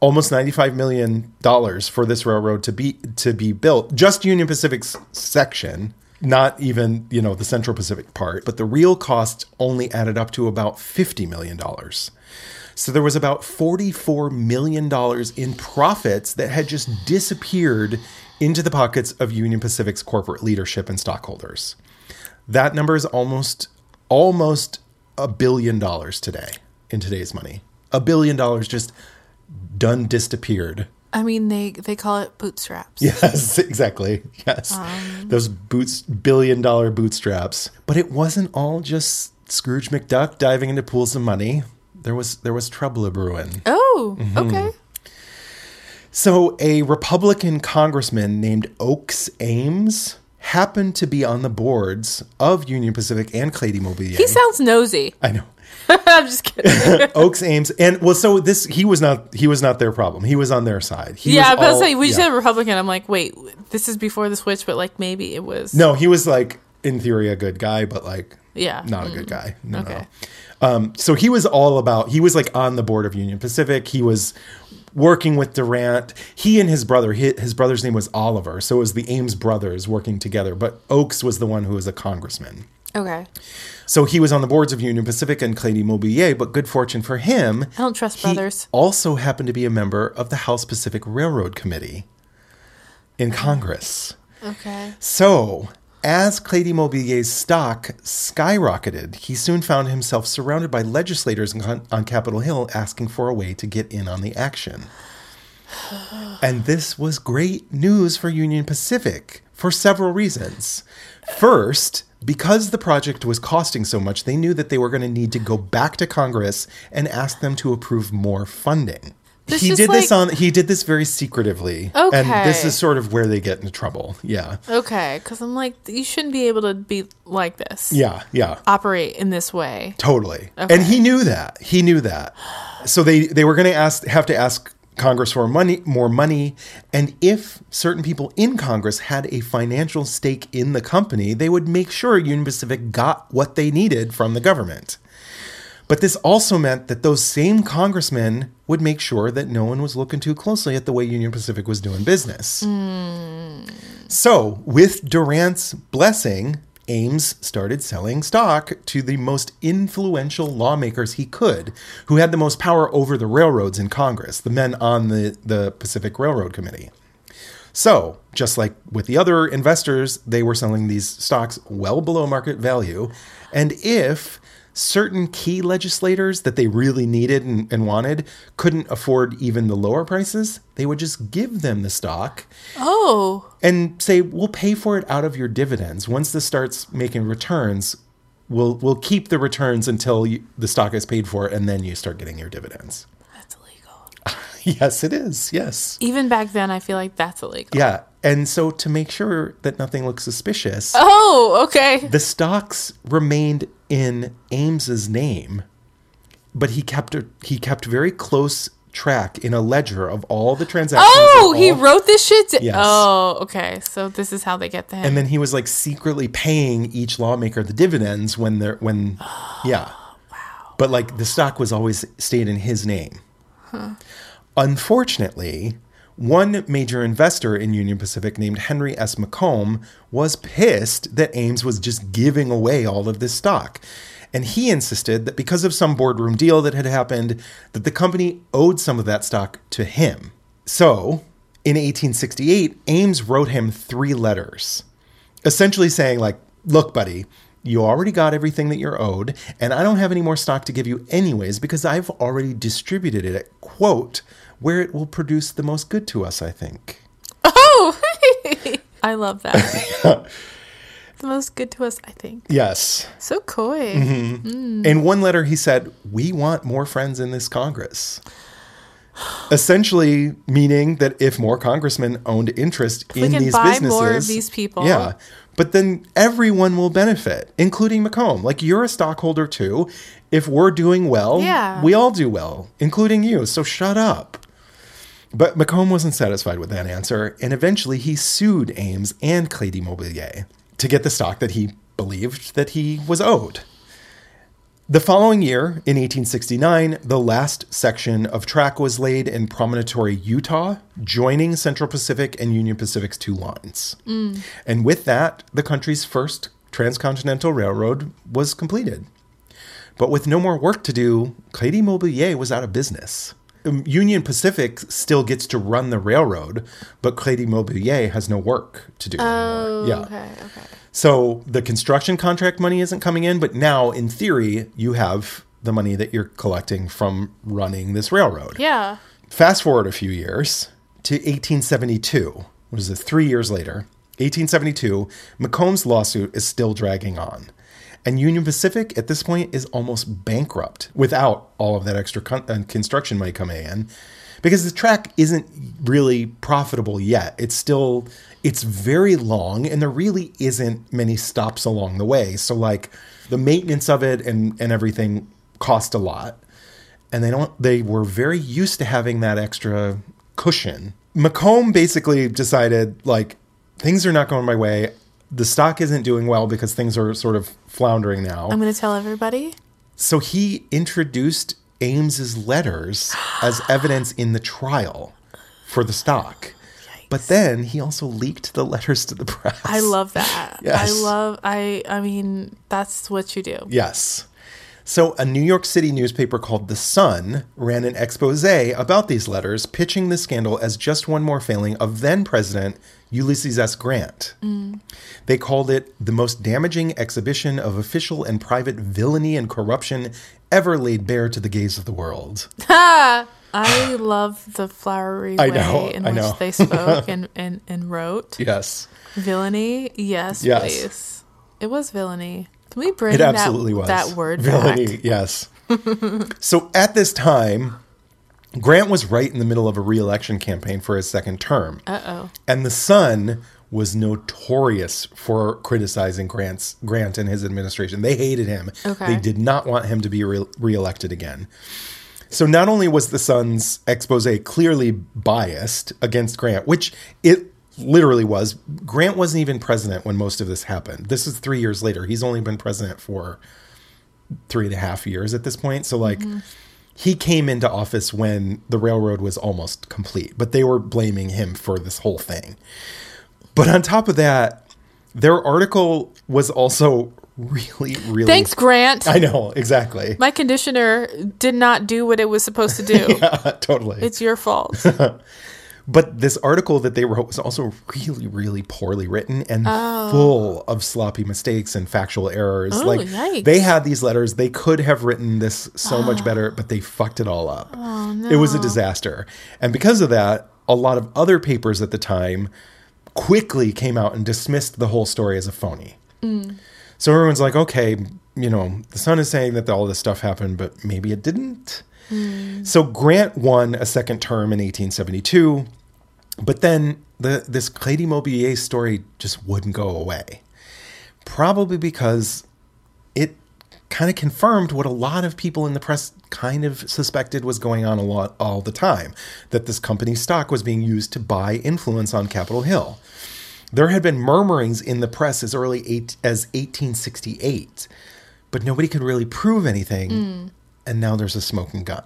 almost ninety-five million dollars for this railroad to be to be built. Just Union Pacific's section, not even, you know, the Central Pacific part. But the real cost only added up to about fifty million dollars. So there was about forty-four million dollars in profits that had just disappeared into the pockets of Union Pacific's corporate leadership and stockholders. That number is almost, almost a billion dollars today in today's money. A billion dollars just done disappeared. I mean, they, they call it bootstraps. Yes, exactly. Yes. Um, Those boots, billion dollar bootstraps. But it wasn't all just Scrooge McDuck diving into pools of money. There was there was trouble a brewing. Oh, Mhm. okay. So a Republican congressman named Oakes Ames happened to be on the boards of Union Pacific and Clady Mobilier. He sounds nosy. I know. I'm just kidding. Oakes Ames, and well, so this he was not he was not their problem. He was on their side. He yeah, was but I was all- saying, when you yeah. said Republican, I'm like, wait, this is before the switch, but like maybe it was. No, he was like in theory a good guy, but like Yeah. not a Mm. good guy. No, Okay. no. Um, so he was all about. He was like on the board of Union Pacific. He was working with Durant. He and his brother. His, his brother's name was Oliver, so it was the Ames brothers working together. But Oakes was the one who was a congressman. Okay. So he was on the boards of Union Pacific and Clady Mobilier, but good fortune for him. I don't trust he brothers. also happened to be a member of the House Pacific Railroad Committee in Congress. Okay. So, as Clady Mobilier's stock skyrocketed, he soon found himself surrounded by legislators on, on Capitol Hill asking for a way to get in on the action. And this was great news for Union Pacific for several reasons. First, because the project was costing so much, they knew that they were going to need to go back to Congress and ask them to approve more funding. This he is did this like- on he did this very secretively. Okay. And this is sort of where they get into trouble. Yeah. Okay, because I'm like, you shouldn't be able to be like this. Yeah, yeah. Operate in this way. Totally. Okay. And he knew that. He knew that. So they, they were going to ask have to ask Congress for money, more money. And if certain people in Congress had a financial stake in the company, they would make sure Union Pacific got what they needed from the government. But this also meant that those same congressmen would make sure that no one was looking too closely at the way Union Pacific was doing business. So, with Durant's blessing, Ames started selling stock to the most influential lawmakers he could, who had the most power over the railroads in Congress, the men on the, the Pacific Railroad Committee. So, just like with the other investors, they were selling these stocks well below market value. And if certain key legislators that they really needed and, and wanted couldn't afford even the lower prices, they would just give them the stock. Oh. And say, we'll pay for it out of your dividends. Once this starts making returns, we'll we'll keep the returns until you, the stock is paid for, and then you start getting your dividends. That's illegal. Yes, it is. Yes. Even back then, I feel like that's illegal. Yeah. And so to make sure that nothing looks suspicious, Oh, okay. the stocks remained in Ames's name, but he kept a, he kept very close track in a ledger of all the transactions. Oh, of he all- wrote this shit? To- Yes. Oh, okay. So this is how they get to him. And then he was like secretly paying each lawmaker the dividends when they're when yeah. Wow. But like the stock was always stayed in his name. Huh. Unfortunately, one major investor in Union Pacific named Henry S. McComb was pissed that Ames was just giving away all of this stock. And he insisted that because of some boardroom deal that had happened, that the company owed some of that stock to him. So, in eighteen sixty-eight, Ames wrote him three letters, essentially saying like, look, buddy, you already got everything that you're owed, and I don't have any more stock to give you anyways because I've already distributed it at, quote, where it will produce the most good to us, I think. Oh, I love that. The most good to us, I think. Yes. So coy. Mm-hmm. Mm. In one letter, he said, we want more friends in this Congress. Essentially meaning that if more congressmen owned interest If we in can these buy businesses. more of these people. Yeah. But then everyone will benefit, including McComb. Like, you're a stockholder too. If we're doing well, Yeah. we all do well, including you. So shut up. But McComb wasn't satisfied with that answer, and eventually he sued Ames and Clady Mobilier to get the stock that he believed that he was owed. The following year, in eighteen sixty-nine, the last section of track was laid in Promontory, Utah, joining Central Pacific and Union Pacific's two lines. Mm. And with that, the country's first transcontinental railroad was completed. But with no more work to do, Crédit Mobilier was out of business. Union Pacific still gets to run the railroad, but Crédit Mobilier has no work to do Oh, anymore. Yeah. okay, okay. So the construction contract money isn't coming in, but now, in theory, you have the money that you're collecting from running this railroad. Yeah. Fast forward a few years to eighteen seventy-two. What is it? Three years later. eighteen seventy-two, McComb's lawsuit is still dragging on. And Union Pacific, at this point, is almost bankrupt without all of that extra con- uh, construction money coming in. Because the track isn't really profitable yet. It's still, it's very long, and there really isn't many stops along the way. So, like, the maintenance of it and, and everything cost a lot. And they don't, they were very used to having that extra cushion. McComb basically decided, like, things are not going my way. The stock isn't doing well because things are sort of floundering now. I'm going to tell everybody. So he introduced Ames's letters as evidence in the trial for the stock. Yikes. But then he also leaked the letters to the press. I love that. Yes. I love, I, I mean, that's what you do. Yes. So a New York City newspaper called The Sun ran an expose about these letters, pitching the scandal as just one more failing of then-President Ulysses S. Grant. Mm. They called it the most damaging exhibition of official and private villainy and corruption ever laid bare to the gaze of the world. Ha! I love the flowery I way know, in I which know. they spoke and, and, and wrote. Yes. Villainy? Yes, Yes. please. It was villainy. Can we bring It absolutely that, was. that word Villainy, back? yes. So at this time, Grant was right in the middle of a re-election campaign for his second term. Uh-oh. And the Sun was notorious for criticizing Grant's Grant and his administration. They hated him. Okay. They did not want him to be re- reelected again. So not only was the Sun's expose clearly biased against Grant, which it literally was. Grant wasn't even president when most of this happened. This is three years later. He's only been president for three and a half years at this point. So, like, Mm-hmm. he came into office when the railroad was almost complete, but they were blaming him for this whole thing. But on top of that, their article was also really, really... Thanks, Grant. I know, exactly. My conditioner did not do what it was supposed to do. Yeah, totally. It's your fault. But this article that they wrote was also really, really poorly written and Oh. full of sloppy mistakes and factual errors. Oh, like yikes. they had these letters, they could have written this so Oh. much better, but they fucked it all up. Oh, no. It was a disaster. And because of that, a lot of other papers at the time quickly came out and dismissed the whole story as a phony. Mm. So everyone's like, okay, you know, the Sun is saying that all this stuff happened, but maybe it didn't. Mm. So Grant won a second term in eighteen seventy-two, but then the this Crédit Mobilier story just wouldn't go away. Probably because it kind of confirmed what a lot of people in the press kind of suspected was going on a lot all the time, that this company's stock was being used to buy influence on Capitol Hill. There had been murmurings in the press as early eight, as eighteen sixty-eight, but nobody could really prove anything. Mm. And now there's a smoking gun.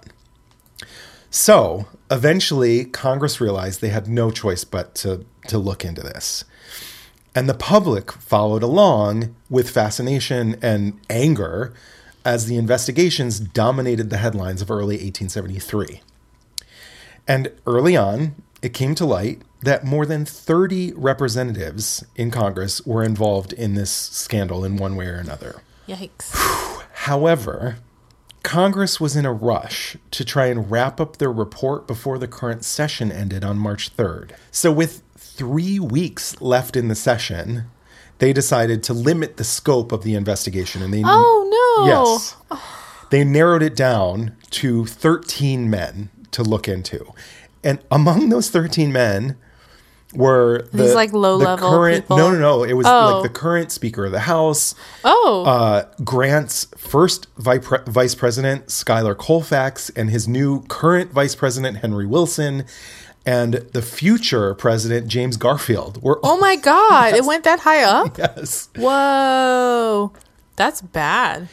So eventually Congress realized they had no choice but to, to look into this. And the public followed along with fascination and anger as the investigations dominated the headlines of early eighteen seventy-three. And early on, it came to light that more than thirty representatives in Congress were involved in this scandal in one way or another. Yikes. However, Congress was in a rush to try and wrap up their report before the current session ended on March third. So with three weeks left in the session, they decided to limit the scope of the investigation. And they Oh, no. Yes. They narrowed it down to thirteen men to look into. And among those thirteen men were the, These, like, the low-level current, people? No, no, no. It was Oh. like the current Speaker of the House. Oh. Uh, Grant's first vi- pre- Vice President, Schuyler Colfax, and his new current Vice President, Henry Wilson, and the future President, James Garfield. Were Oh, my God. Yes. It went that high up? Yes. Whoa. That's bad.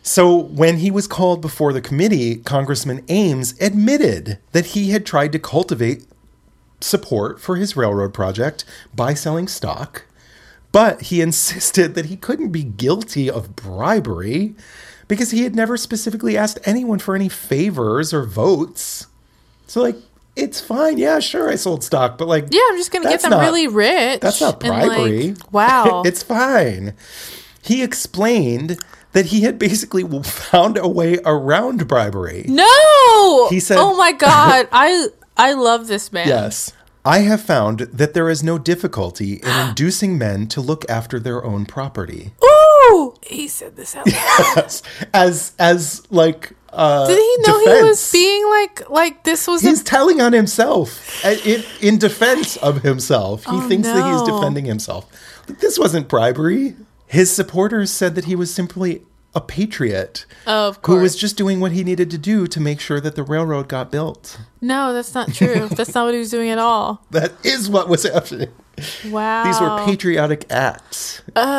So when he was called before the committee, Congressman Ames admitted that he had tried to cultivate support for his railroad project by selling stock, but he insisted that he couldn't be guilty of bribery because he had never specifically asked anyone for any favors or votes. So, like, it's fine. Yeah, sure, I sold stock, but, like... Yeah, I'm just going to get them not, really rich. That's not bribery. And, like, wow. It's fine. He explained that he had basically found a way around bribery. No! He said... Oh, my God. I I love this man. Yes. I have found that there is no difficulty in inducing men to look after their own property. Ooh! He said this out loud. Yes. As, as like... Uh, Did he know defense. he was being like, like this was He's a... telling on himself in, in defense of himself. He Oh, thinks that he's no. defending himself. This wasn't bribery. His supporters said that he was simply a patriot Of who course. was just doing what he needed to do to make sure that the railroad got built. No, that's not true. That's not what he was doing at all. That is what was happening. Wow. These were patriotic acts.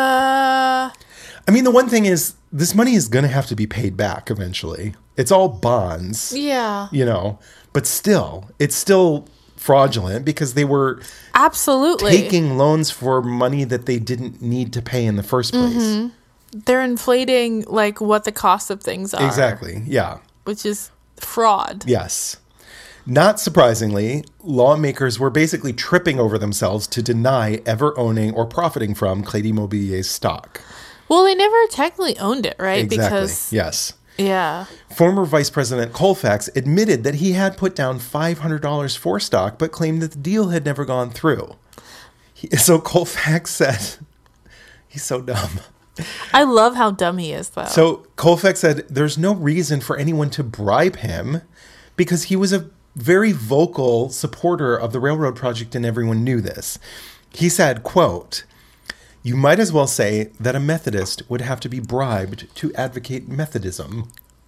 Uh... I mean, the one thing is, this money is going to have to be paid back eventually. It's all bonds. Yeah. You know, but still, it's still fraudulent because they were Absolutely taking loans for money that they didn't need to pay in the first place. Mm-hmm. They're inflating like what the cost of things are. Exactly. Yeah. Which is fraud. Yes. Not surprisingly, lawmakers were basically tripping over themselves to deny ever owning or profiting from Clédy Mobilier's stock. Well, they never technically owned it, right? Exactly. Because yes. Yeah. Former Vice President Colfax admitted that he had put down five hundred dollars for stock, but claimed that the deal had never gone through. He, so Colfax said, he's so dumb. I love how dumb he is, though. So Colfax said there's no reason for anyone to bribe him because he was a very vocal supporter of the railroad project and everyone knew this. He said, quote, "You might as well say that a Methodist would have to be bribed to advocate Methodism."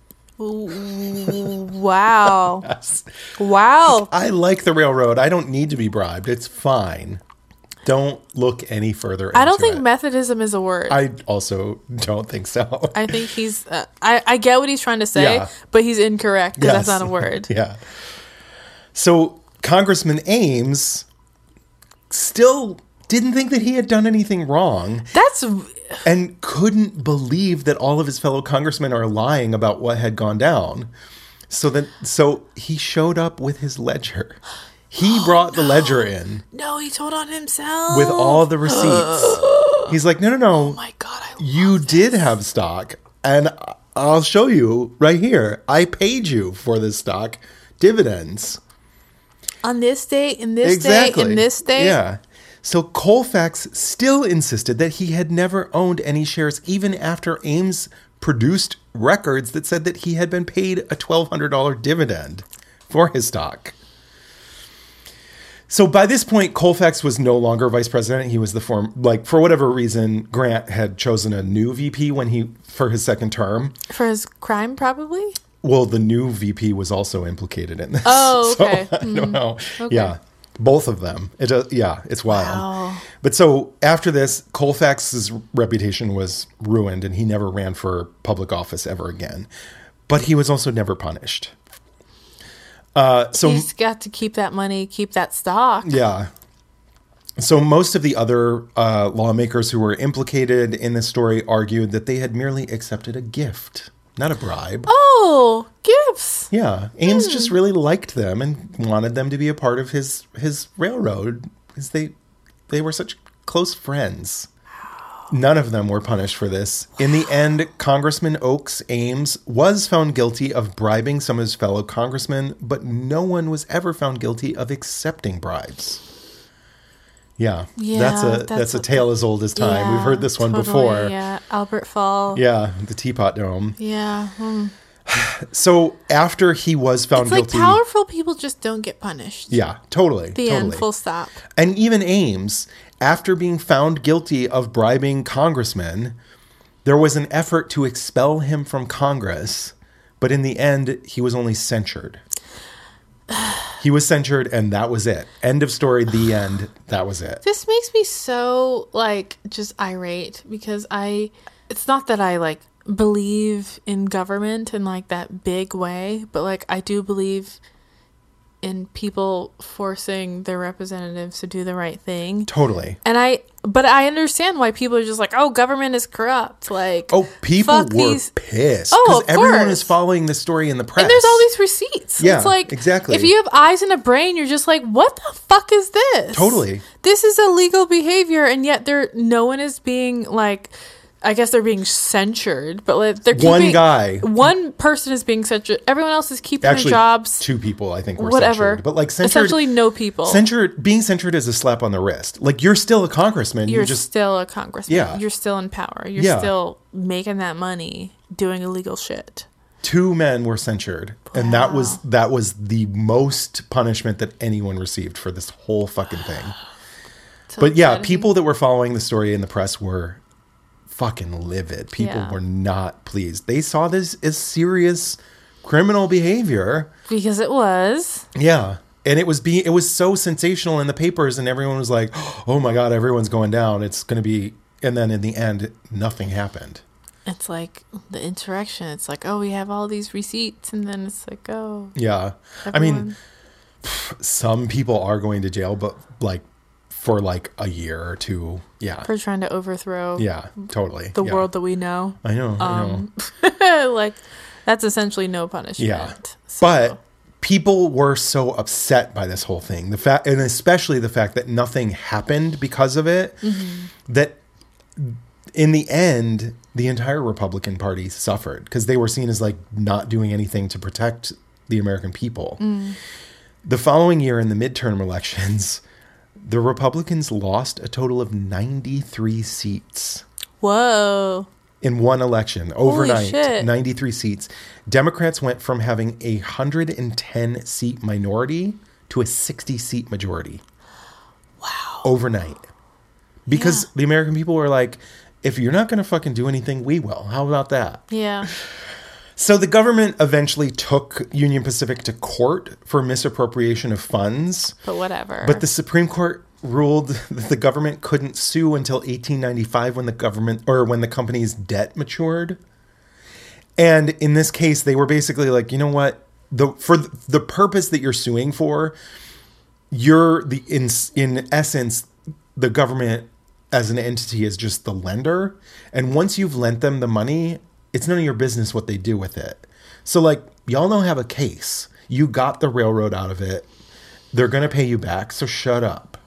Ooh, wow. Yes. Wow. I like the railroad. I don't need to be bribed. It's fine. Don't look any further into I don't think it. Methodism is a word. I also don't think so. I think he's... Uh, I, I get what he's trying to say, Yeah. but he's incorrect because Yes. that's not a word. Yeah. So Congressman Ames still didn't think that he had done anything wrong. That's... And couldn't believe that all of his fellow congressmen are lying about what had gone down. So then, so he showed up with his ledger. He brought the ledger in No, he told on himself. with all the receipts. He's like, no, no, no. Oh my God, I love You this. did have stock, and I'll show you right here. I paid you for this stock dividends. On this date, in this Exactly. day, in this date. Yeah. So Colfax still insisted that he had never owned any shares, even after Ames produced records that said that he had been paid a twelve hundred dollars dividend for his stock. So by this point, Colfax was no longer vice president. He was the form, like, for whatever reason, Grant had chosen a new V P when he, for his second term. For his crime, probably? Well, the new V P was also implicated in this. Oh, okay. So, I don't know. Okay. Yeah. Both of them. It does, yeah, it's wild. Wow. But so after this, Colfax's reputation was ruined and he never ran for public office ever again. But he was also never punished. Uh, so He's got to keep that money, keep that stock. yeah. So most of the other uh, lawmakers who were implicated in this story argued that they had merely accepted a gift, not a bribe. Oh, gifts. Yeah, Ames just really liked them and wanted them to be a part of his his railroad because they they were such close friends. None of them were punished for this. In the end, Congressman Oakes Ames was found guilty of bribing some of his fellow congressmen, but no one was ever found guilty of accepting bribes. Yeah, Yeah, that's a that's that's a what tale as old as time. Yeah, We've heard this one totally, before. Yeah, Albert Fall. Yeah, the Teapot Dome. Yeah. hmm. So after he was found It's like guilty, powerful people just don't get punished. yeah, totally, The totally. end, full stop. And even Ames, after being found guilty of bribing congressmen, there was an effort to expel him from Congress, but in the end, he was only censured. He was censured, and that was it. End of story, the end. That was it. This makes me so, like, just irate because I, it's not that I, like, believe in government in like that big way, but like I do believe in people forcing their representatives to do the right thing. Totally. And I, but I understand why people are just like, oh, government is corrupt. Like, oh, people fuck were these- pissed Oh, because of everyone course. is following the story in the press. And there's all these receipts. Yeah, it's like, exactly. If you have eyes and a brain, you're just like, what the fuck is this? Totally. This is illegal behavior, and yet there, no one is being like, I guess they're being censured, but like they're keeping, One guy. one person is being censured. Everyone else is keeping Actually, their jobs. two people, I think, were Whatever. censured. But like censured, Essentially no people. Censured, being censured is a slap on the wrist. Like you're still a congressman. You're you just still a congressman. Yeah. You're still in power. You're Yeah. still making that money doing illegal shit. two men were censured, and that was that was the most punishment that anyone received for this whole fucking thing. So but yeah, upsetting. people that were following the story in the press were fucking livid. People Yeah. were not pleased. They saw this as serious criminal behavior. Because it was. Yeah. And it was being it was so sensational in the papers, and everyone was like, oh my God, everyone's going down. It's gonna be and then in the end, nothing happened. It's like the insurrection. It's like, oh, we have all these receipts, and then it's like, oh. Yeah. I everyone- mean, some people are going to jail, but like for like a year or two. Yeah. For trying to overthrow. Yeah, totally. The Yeah. world that we know. I know. I Um, like, that's essentially no punishment. Yeah. But people were so upset by this whole thing. The fact, and especially the fact that nothing happened because of it, Mhm. that in the end, the entire Republican Party suffered because they were seen as like not doing anything to protect the American people. Mm. The following year in the midterm elections, the Republicans lost a total of ninety-three seats. Whoa. In one election, Holy overnight, shit. ninety-three seats. Democrats went from having a one hundred ten seat minority to a sixty seat majority. Wow. Overnight. Because the American people were like, if you're not going to fucking do anything, we will. How about that? Yeah. So the government eventually took Union Pacific to court for misappropriation of funds. But whatever. But the Supreme Court ruled that the government couldn't sue until eighteen ninety-five when the government or when the company's debt matured. And in this case, they were basically like, you know what? The for the purpose that you're suing for, you're the in in essence, the government as an entity is just the lender. And once you've lent them the money, it's none of your business what they do with it. So like, y'all don't have a case. You got the railroad out of it. They're going to pay you back. So shut up.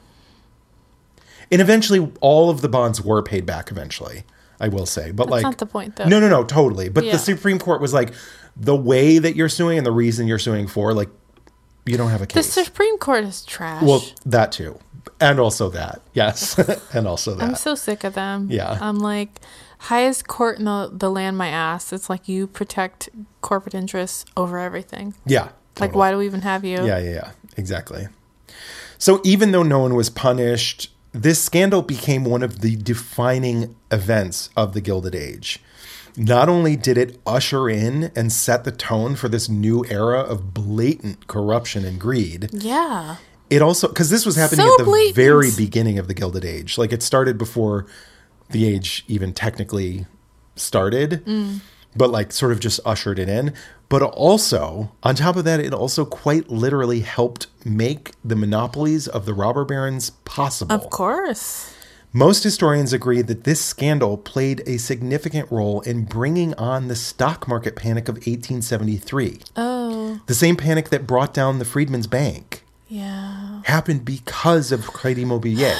And eventually all of the bonds were paid back eventually, I will say. But That's like, not the point, though. No, no, no, totally. But Yeah. the Supreme Court was like, the way that you're suing and the reason you're suing for, like, you don't have a The case. Supreme Court is trash. Well, that too. And also that. Yes. And also that. I'm so sick of them. Yeah. I'm like, highest court in the, the land, my ass. It's like you protect corporate interests over everything. Yeah. Like, totally. why do we even have you? Yeah, yeah, yeah. Exactly. So even though no one was punished, this scandal became one of the defining events of the Gilded Age. Not only did it usher in and set the tone for this new era of blatant corruption and greed, Yeah. it also, because this was happening So at the blatant. very beginning of the Gilded Age. Like it started before the age even technically started, Mm. but like sort of just ushered it in. But also, on top of that, it also quite literally helped make the monopolies of the robber barons possible. Of course. Most historians agree that this scandal played a significant role in bringing on the stock market panic of eighteen seventy-three. Oh. The same panic that brought down the Freedmen's Bank Yeah. happened because of Crédit Immobilier.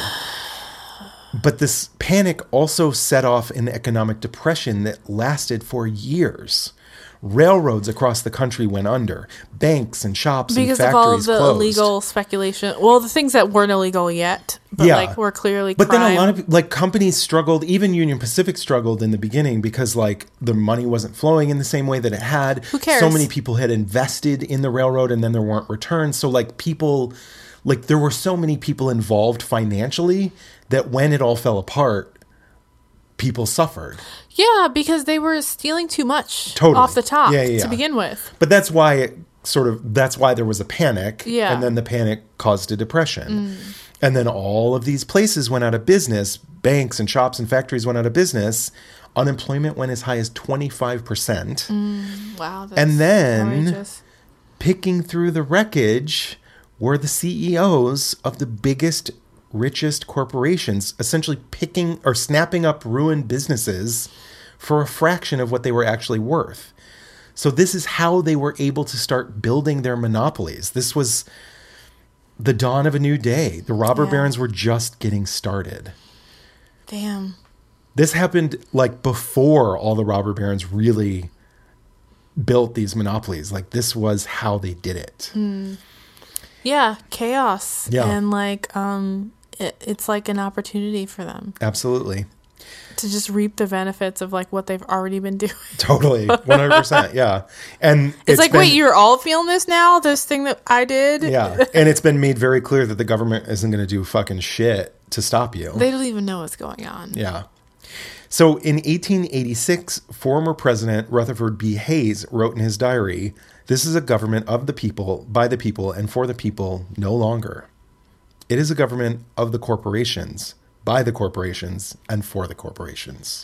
But this panic also set off an economic depression that lasted for years. Railroads across the country went under. Banks and shops Because and of all of factories the closed. illegal speculation. Well, the things that weren't illegal yet, but Yeah. like were clearly But crime. then a lot of like companies struggled, even Union Pacific struggled in the beginning because like the money wasn't flowing in the same way that it had. Who cares? So many people had invested in the railroad and then there weren't returns. So like people, like there were so many people involved financially that when it all fell apart, people suffered. Yeah, because they were stealing too much Totally. off the top Yeah, yeah, to yeah. begin with. But that's why it sort of, that's why there was a panic. Yeah. And then the panic caused a depression. Mm. And then all of these places went out of business. Banks and shops and factories went out of business. unemployment went as high as twenty-five percent. Mm, wow. That's And then outrageous. picking through the wreckage were the C E Os of the biggest, richest corporations, essentially picking or snapping up ruined businesses for a fraction of what they were actually worth. So this is how they were able to start building their monopolies. This was the dawn of a new day. The robber Yeah. barons were just getting started. Damn. This happened like before all the robber barons really built these monopolies. Like this was how they did it. Hmm. Yeah, chaos. Yeah. And like um it, it's like an opportunity for them Absolutely. to just reap the benefits of like what they've already been doing. Totally. one hundred percent. Yeah. And It's, like, been- wait, you're all feeling this now? This thing that I did? Yeah. And it's been made very clear that the government isn't going to do fucking shit to stop you. They don't even know what's going on. Yeah. So in eighteen eighty-six, former President Rutherford B. Hayes wrote in his diary, "This is a government of the people, by the people, and for the people no longer. It is a government of the corporations, by the corporations, and for the corporations."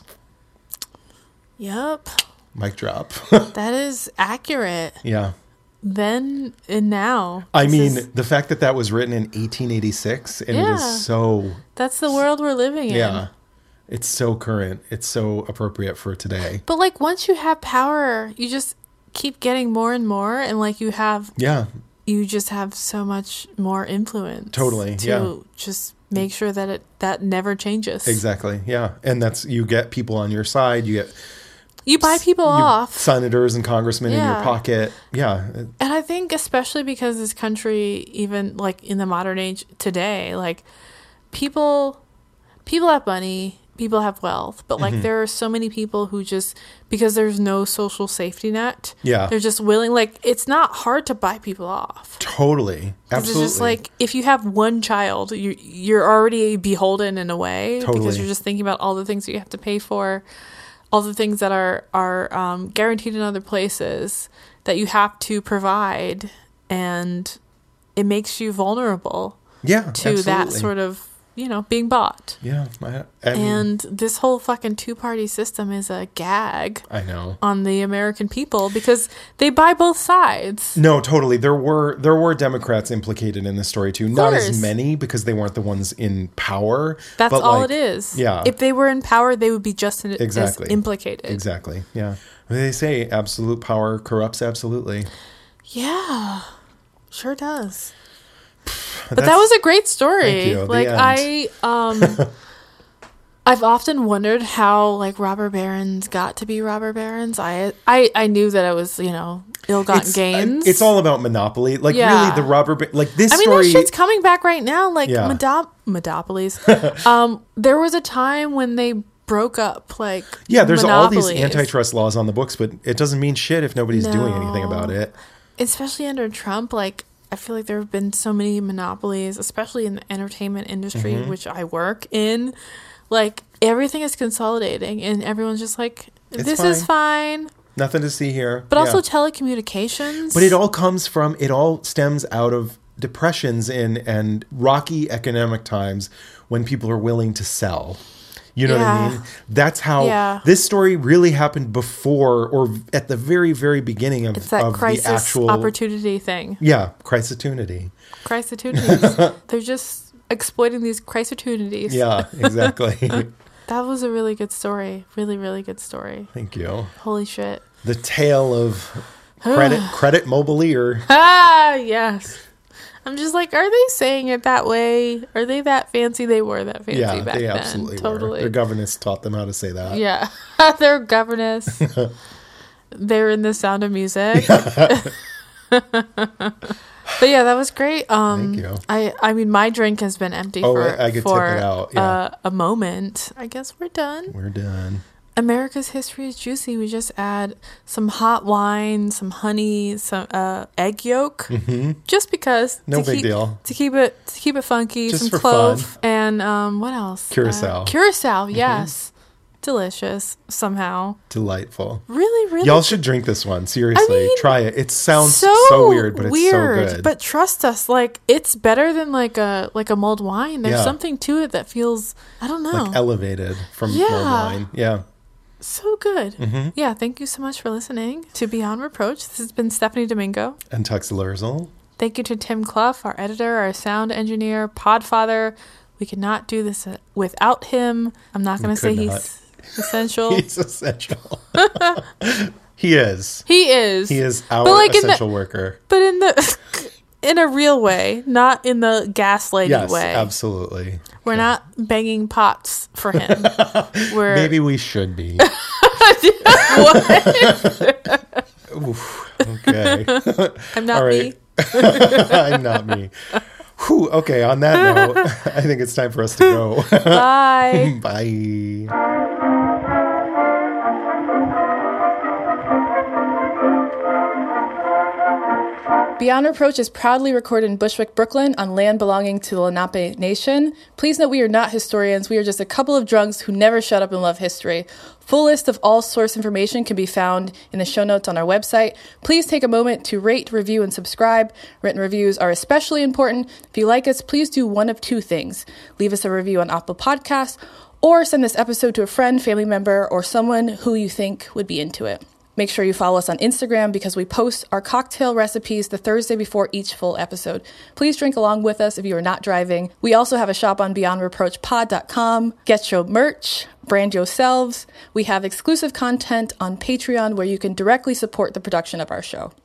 Yep. Mic drop. That is accurate. Yeah. Then and now. I This mean, is- the fact that that was written in eighteen eighty-six and it Yeah. is so, that's the world we're living in. yeah, it's so current. It's so appropriate for today. But like once you have power, you just keep getting more and more, and like you have, Yeah, you just have so much more influence. Totally, To yeah. just make sure that it that never changes. exactly. Yeah. And that's, you get people on your side. You get You buy people you- off. senators and congressmen in your Yeah. pocket. Yeah. And I think especially because this country, even like in the modern age today, like people people have money, people have wealth, but like Mhm. there are so many people who just, because there's no social safety net, Yeah. they're just willing, like it's not hard to buy people off. Totally. 'Cause Absolutely. It's just like if you have one child, you you're already beholden in a way Totally. because you're just thinking about all the things that you have to pay for, all the things that are are um, guaranteed in other places that you have to provide, and it makes you vulnerable Yeah, to that absolutely. sort of, you know, being bought. Yeah. I, I mean, And this whole fucking two-party system is a gag I know. on the American people because they buy both sides. No, totally. There were there were Democrats implicated in this story too. Not as course. many because they weren't the ones in power. That's but, all like, it is. Yeah. If they were in power, they would be just in, Exactly. as implicated. Exactly. Yeah. They say absolute power corrupts absolutely. Yeah, sure does. But That's- that was a great story. Thank you. The Like end. I um I've often wondered how like robber barons got to be robber barons. I I I knew that it was, you know, ill-gotten It's, gains. it's all about monopoly. Like Yeah. really the robber ba- like this I mean, story that shit's coming back right now. Like Yeah. Modop- Monopolies. um, there was a time when they broke up. Like Yeah, there's all these monopolies. antitrust laws on the books, but it doesn't mean shit if nobody's doing No. anything about it. Especially under Trump. Like I feel like there have been so many monopolies, especially in the entertainment industry, Mhm. which I work in. Like everything is consolidating, and everyone's just like, It's "This is fine." Nothing to see here. But Yeah. also telecommunications. But it all comes from, it all stems out of depressions in and rocky economic times when people are willing to sell. You know what I Yeah. mean? That's how Yeah. this story really happened before or at the very, very beginning of, It's that of crisis the actual opportunity thing. Yeah, crisitunity. Crisopportunities. They're just exploiting these crisopportunities. Yeah, exactly. That was a really good story. Really, really good story. Thank you. Holy shit. The tale of credit credit mobilier. Ah, yes. I'm just like, are they saying it that way? Are they that fancy? They were that fancy Yeah, back they then. absolutely Totally. were. Their governess taught them how to say that. Yeah. Their governess. They're in The Sound of Music. But yeah, that was great. Um, Thank you. I, I mean, my drink has been empty Oh, for, I- I could tip for it out, yeah. uh, a moment. I guess we're done. We're done. America's history is juicy. We just add some hot wine, some honey, some uh, egg yolk, Mhm. just because. No to big keep, deal. To keep it to keep it funky. Just some for clove fun. and um, what else? Curacao. Uh, curacao. Mhm. Yes, delicious somehow. Delightful. Really, really. Y'all should drink this one. Seriously. mean, Try it. It sounds so, so, weird, but weird, it's so good. But trust us, like it's better than like a like a mulled wine. There's Yeah. something to it that feels I don't know. like elevated from Yeah. mulled wine. Yeah. So good. Mm-hmm. Yeah, thank you so much for listening to Beyond Reproach. This has been Stephanie Domingo. And Tux Lurzl. Thank you to Tim Clough, our editor, our sound engineer, Podfather. We could not do this without him. I'm not going to say not. he's essential. He's essential. He is. He is. He is our but like essential in the, worker. But in the in a real way, not in the gaslighting yes, way. Absolutely. We're yeah. not banging pots for him. We're Maybe we should be. What? Oof, okay. I'm not right. me. I'm not me. Whew, okay, on that note, I think it's time for us to go. Bye. Bye. Beyond Reproach is proudly recorded in Bushwick, Brooklyn, on land belonging to the Lenape Nation. Please note we are not historians. We are just a couple of drunks who never shut up and love history. Full list of all source information can be found in the show notes on our website. Please take a moment to rate, review, and subscribe. Written reviews are especially important. If you like us, please do one of two things. Leave us a review on Apple Podcasts, or send this episode to a friend, family member, or someone who you think would be into it. Make sure you follow us on Instagram because we post our cocktail recipes the Thursday before each full episode. Please drink along with us if you are not driving. We also have a shop on beyond reproach pod dot com. Get your merch, brand yourselves. We have exclusive content on Patreon where you can directly support the production of our show.